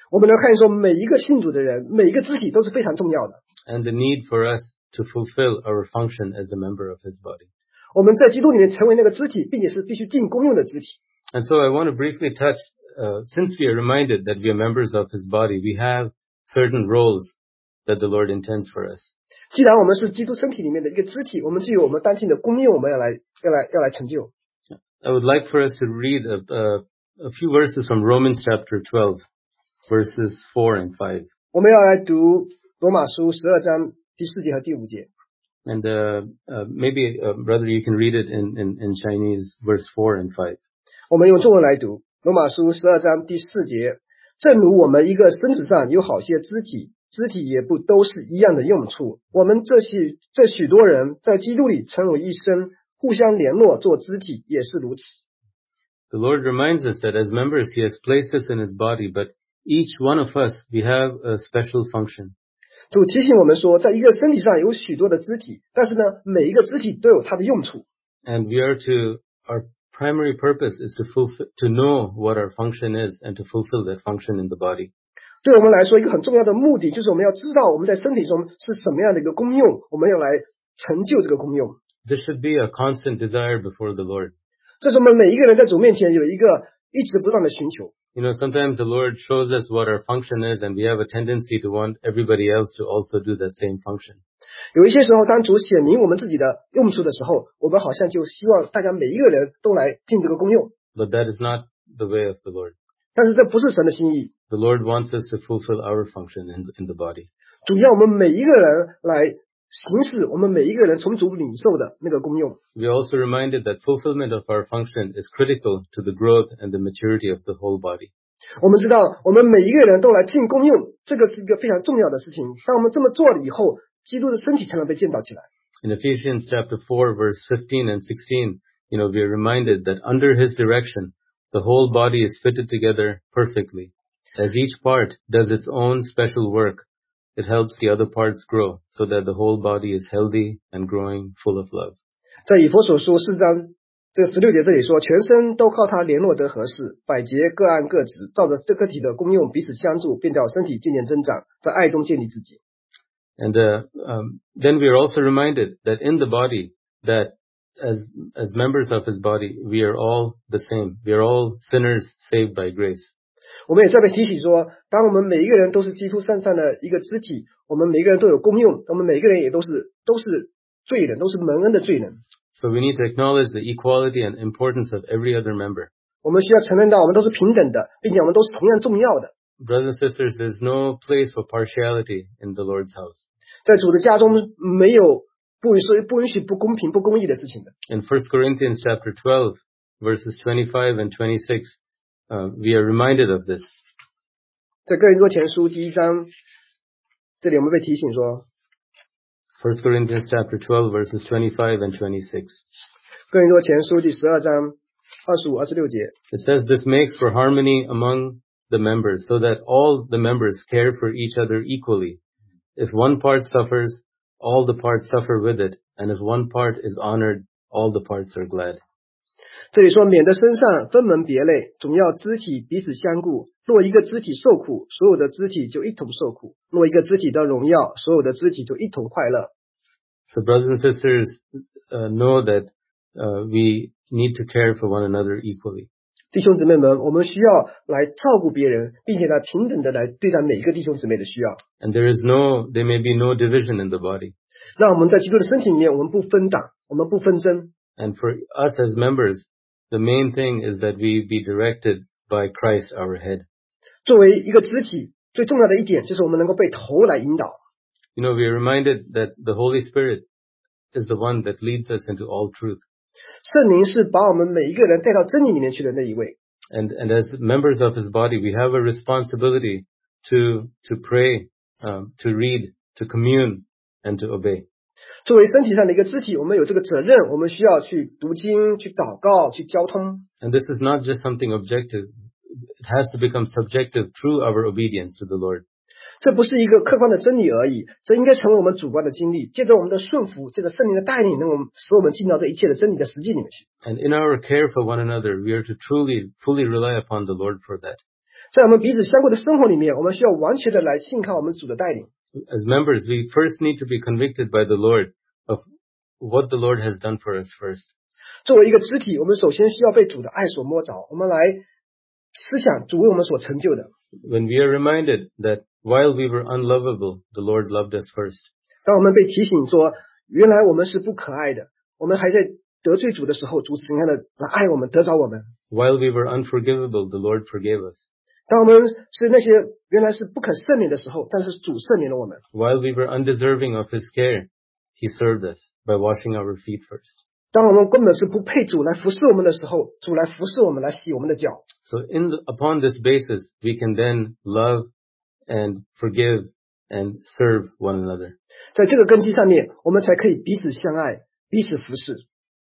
我们能看见说，每一个信主的人，每一个肢体都是非常重要的。 and the need for us to fulfill our function as a member of His body. 我们在基督里面成为那个肢体，并且是必须尽功用的肢体。 And so I want to briefly touch, since we are reminded that we are members of His body, we have certain roles that the Lord intends for us. 既然我们是基督身体里面的一个肢体，我们就有我们当尽的功用，我们要来成就。 I would like for us to read a few verses from Romans chapter 12, verses 4 and 5. 我们要来读罗马书12章第4节和第5节。 And maybe, brother, you can read it in Chinese, verse 4 and 5. 我们用中文来读罗马书12章第4节。正如我们一个身子上有好些肢体，肢体也不都是一样的用处。我们这许多人在基督里成为一身，互相联络做肢体，也是如此。 The Lord reminds us that as members, He has placed us in His body, but each one of us, we have a special function. 主提醒我们说，在一个身体上有许多的肢体，但是呢，每一个肢体都有它的用处。 And our primary purpose is to know what our function is and to fulfill that function in the body. 对我们来说，一个很重要的目的就是我们要知道我们在身体中是什么样的一个功用，我们要来成就这个功用。 This should be a constant desire before the Lord. 这是我们每一个人在主面前有一个一直不断的寻求。 You know, sometimes the Lord shows us what our function is, and we have a tendency to want everybody else to also do that same function. 有一些时候，当主显明我们自己的用处的时候，我们好像就希望大家每一个人都来尽这个功用。 But that is not the way of the Lord. 但是这不是神的心意。 The Lord wants us to fulfill our function in the body. 主要我们每一个人来行使我们每一个人从主领受的那个功用。 We are also reminded that fulfillment of our function is critical to the growth and the maturity of the whole body. 我们知道，我们每一个人都来尽功用，这个是一个非常重要的事情。当我们这么做了以后，基督的身体才能被建造起来。 In Ephesians chapter 4, verse 15 and 16, we are reminded that under His direction, the whole body is fitted together perfectly. As each part does its own special work, it helps the other parts grow so that the whole body is healthy and growing full of love. 在以弗所书4章这16节这里说，全身都靠它联络得合适，百节各按各职，照着这个体的功用彼此相助，便叫身体渐渐增长，在爱中建立自己。 And then we are also reminded that in the body, that as members of His body, we are all the same. We are all sinners saved by grace. 我们也再被提醒说，当我们每一个人都是基督身上的一个肢体，我们每一个人都有功用，我们每一个人也都是罪人，都是蒙恩的罪人。 So we need to acknowledge the equality and importance of every other member. 我们需要承认到我们都是平等的，并且我们都是同样重要的。 Brothers and sisters, there's no place for partiality in the Lord's house. 在主的家中没有不允许不公平不公义的事情的。 In 1 Corinthians chapter 12, verses 25 and 26, we are reminded of this. 在哥林多前书第1章，这里我们被提醒说， 1 Corinthians chapter 12, verses 25 and 26. 哥林多前书第12章25、26节。 It says, this makes for harmony among the members, so that all the members care for each other equally. If one part suffers, all the parts suffer with it, and if one part is honored, all the parts are glad. 这里说，免得身上分门别类，总要肢体彼此相顾。若一个肢体受苦，所有的肢体就一同受苦；若一个肢体得荣耀，所有的肢体就一同快乐。 So brothers and sisters, know that we need to care for one another equally. 弟兄姊妹们，我们需要来照顾别人，并且来平等的来对待每一个弟兄姊妹的需要。 And there may be no division in the body. 让我们在基督的身体里面，我们不分党，我们不纷争。 And for us as members, the main thing is that we be directed by Christ our head. 作为一个肢体，最重要的一点就是我们能够被头来引导。 We are reminded that the Holy Spirit is the one that leads us into all truth. 圣灵是把我们每一个人带到真理里面去的那一位。 And as members of His body, we have a responsibility to pray, to read, to commune, and to obey. 作为身体上的一个肢体，我们有这个责任，我们需要去读经、去祷告、去交通。 And this is not just something objective. It has to become subjective through our obedience to the Lord. 这不是一个客观的真理而已，这应该成为我们主观的经历。借着我们的顺服，借着圣灵的带领，能使我们进到这一切的真理的实际里面去。 And in our care for one another, we are to fully rely upon the Lord for that. 在我们彼此相互的生活里面，我们需要完全的来信靠我们主的带领。 As members, we first need to be convicted by the Lord of what the Lord has done for us first. 作为一个肢体，我们首先需要被主的爱所摸着，我们来思想主为我们所成就的。 When we are reminded that while we were unlovable, the Lord loved us first. 当我们被提醒说，原来我们是不可爱的，我们还在得罪主的时候，主是怎样的来爱我们，得着我们。 While we were unforgivable, the Lord forgave us. 当我们是那些原来是不可赦免的时候，但是主赦免了我们。 While we were undeserving of His care, He served us by washing our feet first. 当我们根本是不配主来服侍我们的时候，主来服侍我们，来洗我们的脚。 So upon this basis, we can then love and forgive and serve one another. 在这个根基上面，我们才可以彼此相爱，彼此服侍。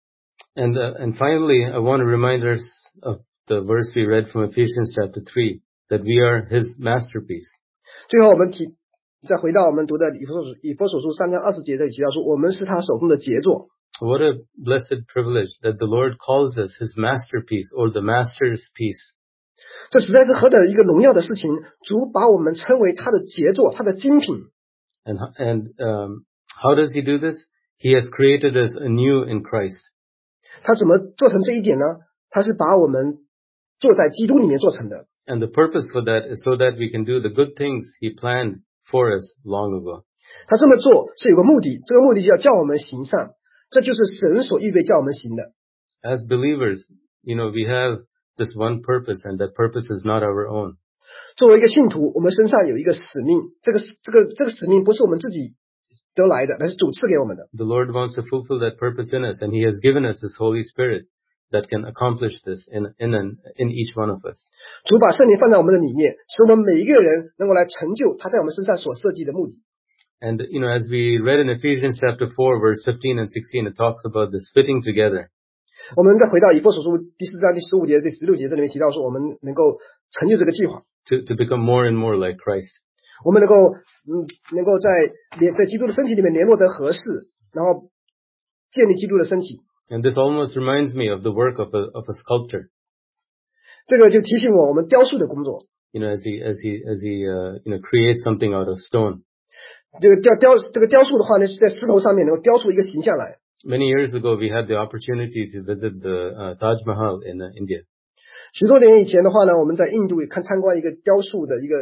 And finally, I want to remind us of the verse we read from Ephesians chapter 3, that we are His masterpiece. 最后我们再回到我们读的以弗所书3章20节这里提到说，我们是他手中的杰作。 What a blessed privilege that the Lord calls us His masterpiece or the master's piece. 这实在是何等一个荣耀的事情！主把我们称为他的杰作，他的精品。 And how does He do this? He has created us anew in Christ. 他怎么做成这一点呢？他是把我们做在基督里面做成的。 And the purpose for that is so that we can do the good things He planned for us long ago. 他这么做是有个目的，这个目的就要叫我们行善，这就是神所预备叫我们行的。 As believers, we have this one purpose, and that purpose is not our own. 作为一个信徒，我们身上有一个使命，这个使命不是我们自己得来的，而是主赐给我们的。 The Lord wants to fulfill that purpose in us, and He has given us His Holy Spirit that can accomplish this in each one of us. 主把圣灵放在我们的里面，使我们每一个人能够来成就他在我们身上所设计的目的。 And as we read in Ephesians chapter 4, verse 15 and 16, it talks about this fitting together. 我们再回到以弗所书第4章第15节、第16节这里面提到说，我们能够成就这个计划。 To become more and more like Christ. 我们能够在基督的身体里面联络得合适，然后建立基督的身体。 And this almost reminds me of the work of a sculptor. 这个就提醒我们雕塑的工作。 As he creates something out of stone. 这个雕塑的话呢，是在石头上面能够雕出一个形象来。 Many years ago, we had the opportunity to visit the Taj Mahal in India. 许多年以前的话呢，我们在印度参观一个雕塑的一个。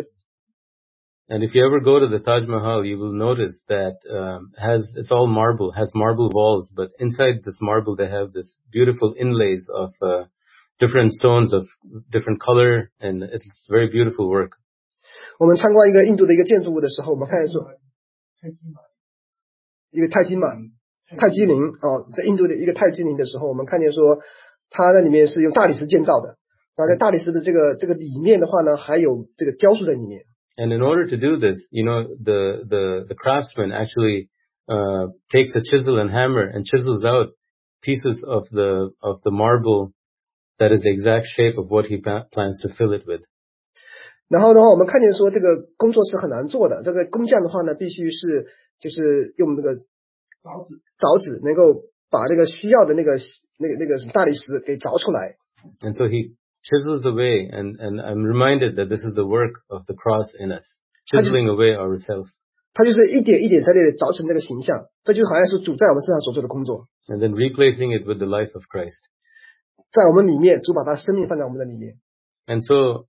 And if you ever go to the Taj Mahal, you will notice that it's all marble, has marble walls, but inside this marble they have this beautiful inlays of different stones of different color, and it's very beautiful work. 我们参观一个印度的一个建筑物的时候，我们看见说，一个泰姬陵在印度的一个泰姬陵的时候，我们看见说，它那里面是用大理石建造的，然后在大理石的这个里面的话呢，还有这个雕塑在里面。 And in order to do this, the craftsman actually takes a chisel and hammer and chisels out pieces of the marble that is the exact shape of what he plans to fill it with. 然后的话，我们看见说这个工作是很难做的。这个工匠的话呢，必须是就是用那个凿子，能够把这个需要的那个大理石给凿出来。 And so he chisels away, and I'm reminded that this is the work of the cross in us, chiseling away ourselves. 他就是一点一点在那里凿成这个形象，这就好像是主在我们身上所做的工作。 And then replacing it with the life of Christ. 在我们里面，主把他生命放在我们的里面。 And so,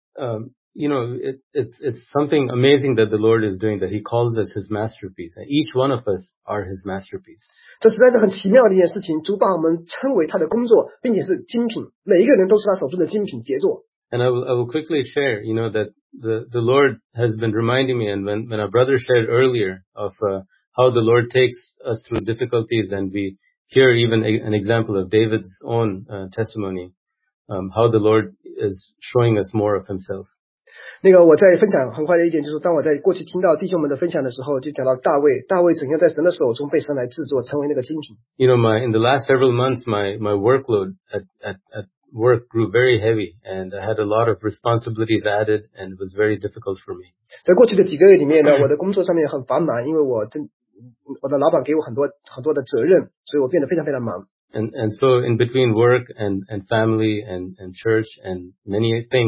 it's something amazing that the Lord is doing, that He calls us His masterpiece, and each one of us are His masterpiece. 这实在是很奇妙的一件事情，主把我们称为他的工作，并且是精品，每一个人都是他手中的精品杰作。 And I will quickly share, that the Lord has been reminding me, and when our brother shared earlier of how the Lord takes us through difficulties, and we hear even an example of David's own testimony, how the Lord is showing us more of Himself. 那个我在分享很快的一点就是，当我在过去听到弟兄们的分享的时候，就讲到大卫怎样在神的手中被神来制作，成为那个精品。 In the last several months, my workload at work grew very heavy, and I had a lot of responsibilities added, and it was very difficult for me. 在过去的几个月里面呢，我的工作上面很繁忙，因为我的老板给我很多的责任，所以我变得非常非常忙。 And so in between work and family and church and many things,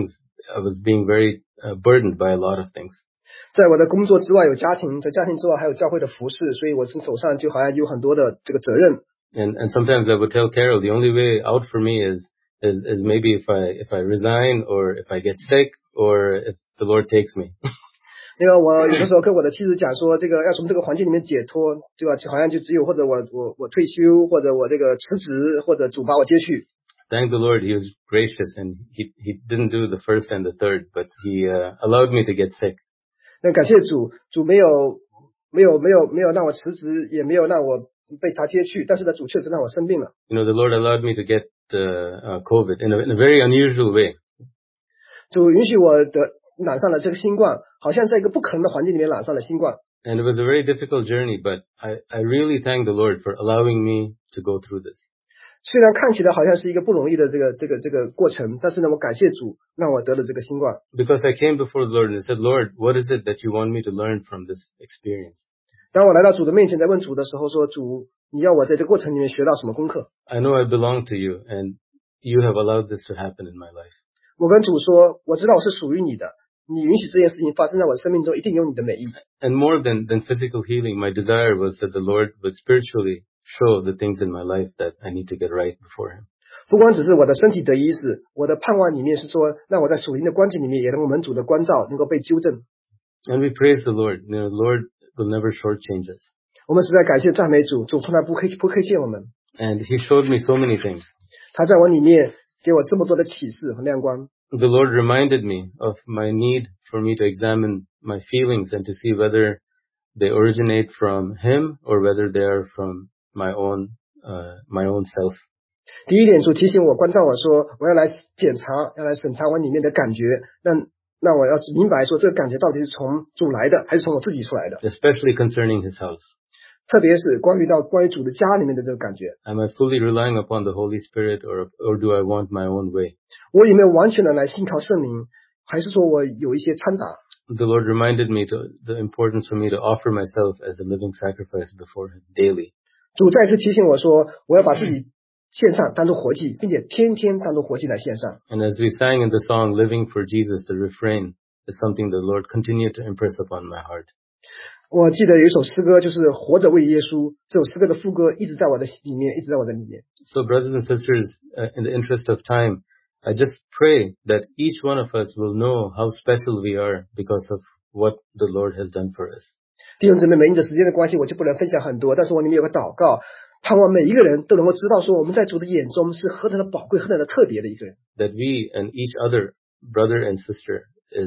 I was being very burdened by a lot of things. 在我的工作之外有家庭，在家庭之外还有教会的服侍，所以我手上就好像有很多的这个责任。 And sometimes I would tell Carol the only way out for me is maybe if I resign or if I get sick or if the Lord takes me. 那个我有的时候跟我的妻子讲说，这个要从这个环境里面解脱，对吧？好像就只有或者我退休，或者我这个辞职，或者主把我接去。 Thank the Lord, He was gracious and He didn't do the first and the third, but He allowed me to get sick. 那感谢主，主没有让我辞职，也没有让我被他接去，但是呢，主确实让我生病了。 You know, the Lord allowed me to get COVID in a very unusual way. 主允许我染上了这个新冠，好像在一个不可能的环境里面染上了新冠。 And it was a very difficult journey, but I really thank the Lord for allowing me to go through this. 虽然看起来好像是一个不容易的这个过程，但是呢，我感谢主让我得了这个新冠。 Because I came before the Lord and said, Lord, what is it that you want me to learn from this experience? 当我来到主的面前，在问主的时候说，主，你要我在这个过程里面学到什么功课？ I know I belong to you and you have allowed this to happen in my life. 我跟主说，我知道我是属于你的，你允许这件事情发生在我的生命中，一定有你的美意。 And more than physical healing, my desire was that the Lord would spiritually show the things in my life that I need to get right before Him. 不光只是我的身体得医治，我的盼望里面是说，让我在属灵的光景里面也能够蒙主的关照，能够被纠正。 And we praise the Lord. You know, the Lord will never shortchange us. 我们实在感谢赞美主，主从来不亏欠我们。 And He showed me so many things. 他在我里面给我这么多的启示和亮光。 The Lord reminded me of my need for me to examine my feelings and to see whether they originate from Him or whether they are from my own self. 第一点，主提醒我、关照我说，我要来检查、要来审查我里面的感觉，那我要明白说，这个感觉到底是从主来的，还是从我自己出来的？ Especially concerning His house. 特别是关于主的家里面的这个感觉， Am I fully relying upon the Holy Spirit or do I want my own way? 我有没有完全的来信靠圣灵，还是说我有一些掺杂？ The Lord reminded me the importance for me to offer myself as a living sacrifice before Him daily. 主再次提醒我说，我要把自己献上，当作活祭，并且天天当作活祭来献上。 And as we sang in the song Living for Jesus, the refrain is something the Lord continued to impress upon my heart. 我记得有一首诗歌，就是活着为耶稣，这首诗歌的副歌一直在我的里面，一直在我的里面。 So brothers and sisters, in the interest of time, I just pray that each one of us will know how special we are because of what the Lord has done for us. 弟兄姊妹们，因着时间的关系，我就不能分享很多，但是我里面有个祷告，盼望每一个人都能够知道说，我们在主的眼中是何等的宝贵、何等的特别的一个人。 That we and each other, brother and sister, is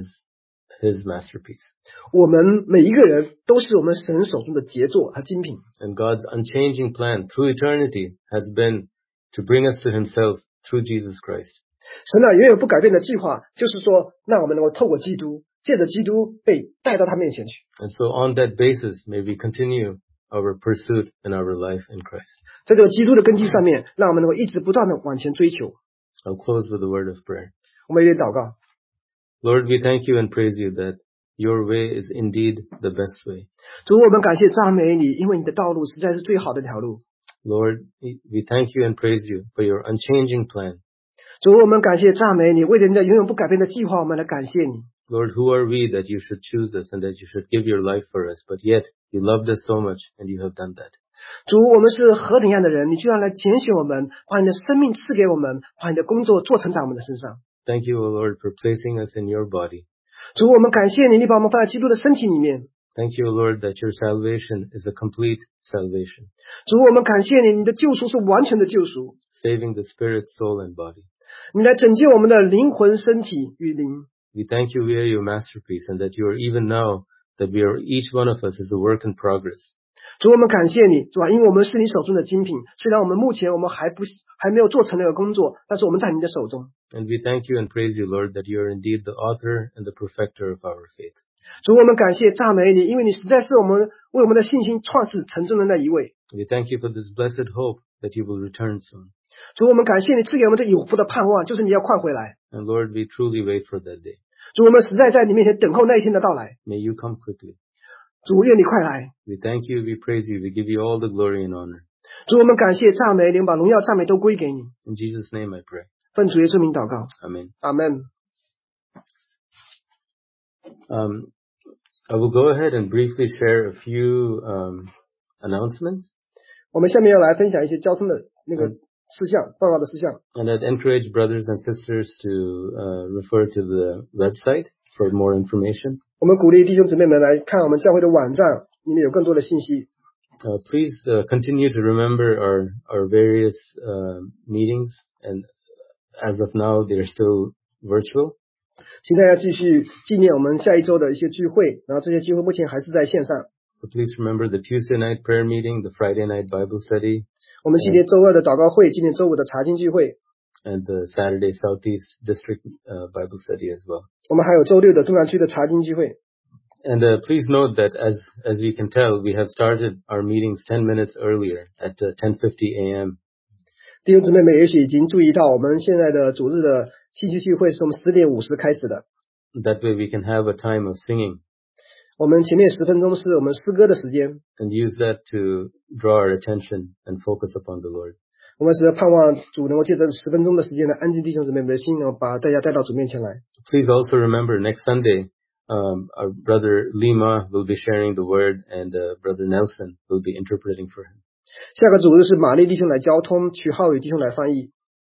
His masterpiece. 我们每一个人都是我们神手中的杰作和精品。 And God's unchanging plan through eternity has been to bring us to Himself through Jesus Christ. 神永远不改变的计划，就是说，让我们能够透过基督，借着基督被带到他面前去。 And so on that basis, may we continue our pursuit in our life in Christ. 在这个基督的根基上面，让我们能够一直不断的往前追求。 I'll close with a word of prayer. 我们也祷告， Lord, we thank you and praise you that your way is indeed the best way. 主，我们感谢赞美你，因为你的道路实在是最好的一条路。 Lord, we thank you and praise you for your unchanging plan. 主，我们感谢赞美你，为着你的永远不改变的计划，我们来感谢你。 Lord, who are we that you should choose us and that you should give your life for us? But yet you loved us so much and you have done that. 主，我们是何等样的人，你居然来拣选我们，把你的生命赐给我们，把你的工作做成在我们的身上。 Thank you, O Lord, for placing us in your body. 主，我们感谢你，你把我们放在基督的身体里面。 Thank you, O Lord, that your salvation is a complete salvation, 主，我们感谢你，你的救赎是完全的救赎， saving the spirit, soul, and body. 你来拯救我们的灵魂、身体与灵。 We thank you we are your masterpiece and that you are even now, that we are each one of us is a work in progress. 主，我们感谢你，是吧？因为我们是你手中的精品，虽然我们目前还没有做成那个工作，但是我们在你的手中。 And we thank you and praise you, Lord, that you are indeed the author and the perfecter of our faith. 主，我们感谢赞美你，因为你实在是为我们的信心创始成真的那一位。 We thank you for this blessed hope that you will return soon. 主，我们感谢你赐给我们这有福的盼望，就是你要快回来。 And Lord, we truly wait for that day. 主，我们实在在你面前等候那一天的到来。 May you come quickly. 主，愿你快来。 We thank you, we praise you, we give you all the glory and honor. 主，我们感谢赞美你，把荣耀赞美都归给你。 In Jesus' name I pray. 奉主耶稣名祷告， Amen. 阿门。 I will go ahead and briefly share a few announcements. 我们下面要来分享一些交通的那个事项，报告的事项。 And I'd encourage brothers and sisters to refer to the website for more information. 我们鼓励弟兄姊妹们来看我们教会的网站，里面有更多的信息。 Please continue to remember our various meetings, and as of now, they are still virtual. 请大家继续纪念我们下一周的一些聚会，然后这些聚会目前还是在线上。 So please remember the Tuesday night prayer meeting, the Friday night Bible study, 我们纪念周二的祷告会，纪念周五的查经聚会， and the Saturday Southeast District Bible study as well. 我们还有周六的东南区的查经聚会。 And please note that as we can tell, we have started our meetings 10 minutes earlier at 10:50 a.m. 弟兄姊妹们也许已经注意到，我们现在的主日的信息聚会是我们10点50开始的。 That way we can have a time of singing 我们前面10分钟是我们诗歌的时间， and use that to draw our attention and focus upon the Lord. 我们是盼望主能够借着10分钟的时间来安静弟兄姊妹们的心，然后把大家带到主面前来。 Please also remember next Sunday, our brother Lima will be sharing the word, and brother Nelson will be interpreting for him. 下个主日是玛丽弟兄来交通，曲浩宇弟兄来翻译。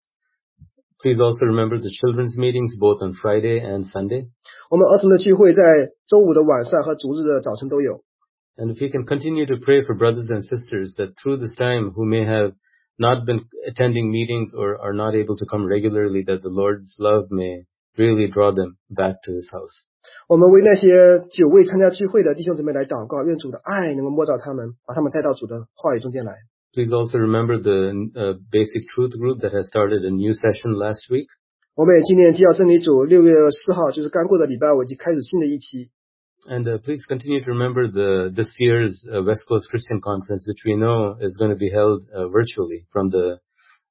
Please also remember the children's meetings both on Friday and Sunday. 我们儿童的聚会在周五的晚上和主日的早晨都有。 And if you can continue to pray for brothers and sisters that through this time who may have not been attending meetings or are not able to come regularly, that the Lord's love may really draw them back to His house. 我们为那些久未参加聚会的弟兄姊妹来祷告，愿主的爱能够摸着他们，把他们带到主的话语中间来。 Please also remember the Basic Truth Group that has started a new session last week. 我们也纪念基要真理组6月4号，就是刚过的礼拜五，已经开始新的一期。 And please continue to remember this year's West Coast Christian Conference, which we know is going to be held virtually from the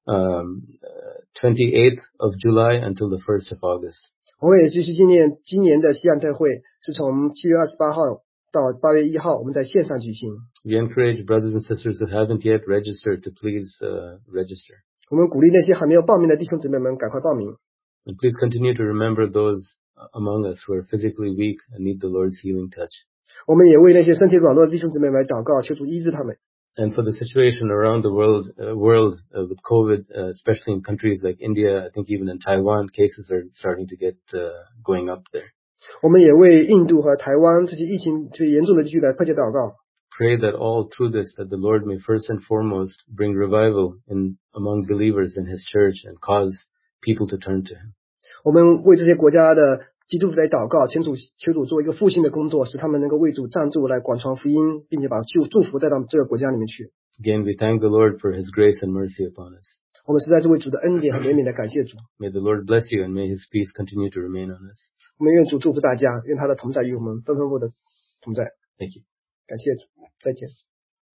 28th of July until the 1st of August. 我们也继续纪念今年的西岸特会是从7月28号到8月1号，我们在线上举行。 We encourage brothers and sisters who haven't yet registered to please register. 我们鼓励那些还没有报名的弟兄姊妹们赶快报名。 And please continue to remember those among us who are physically weak and need the Lord's healing touch. 我们也为那些身体软弱的弟兄姊妹们来祷告，求主医治他们。 And for the situation around the world with COVID, especially in countries like India, I think even in Taiwan, cases are starting to get going up there. 我们也为印度和台湾这些疫情最严重的地区来迫切祷告。 Pray that all through this, that the Lord may first and foremost bring revival among believers in His church and cause people to turn to Him. 我们为这些国家的基督徒来祷告，求主做一个复兴的工作，使他们能够为主站住，来广传福音，并且把祝福带到这个国家里面去。 Again, we thank the Lord for His grace and mercy upon us. 我们实在是为主的恩典和怜悯来感谢主。 May the Lord bless you and may His peace continue to remain on us. 我们愿主祝福大家，愿他的同在与我们丰丰富的同在。 Thank you. 感谢主，再见。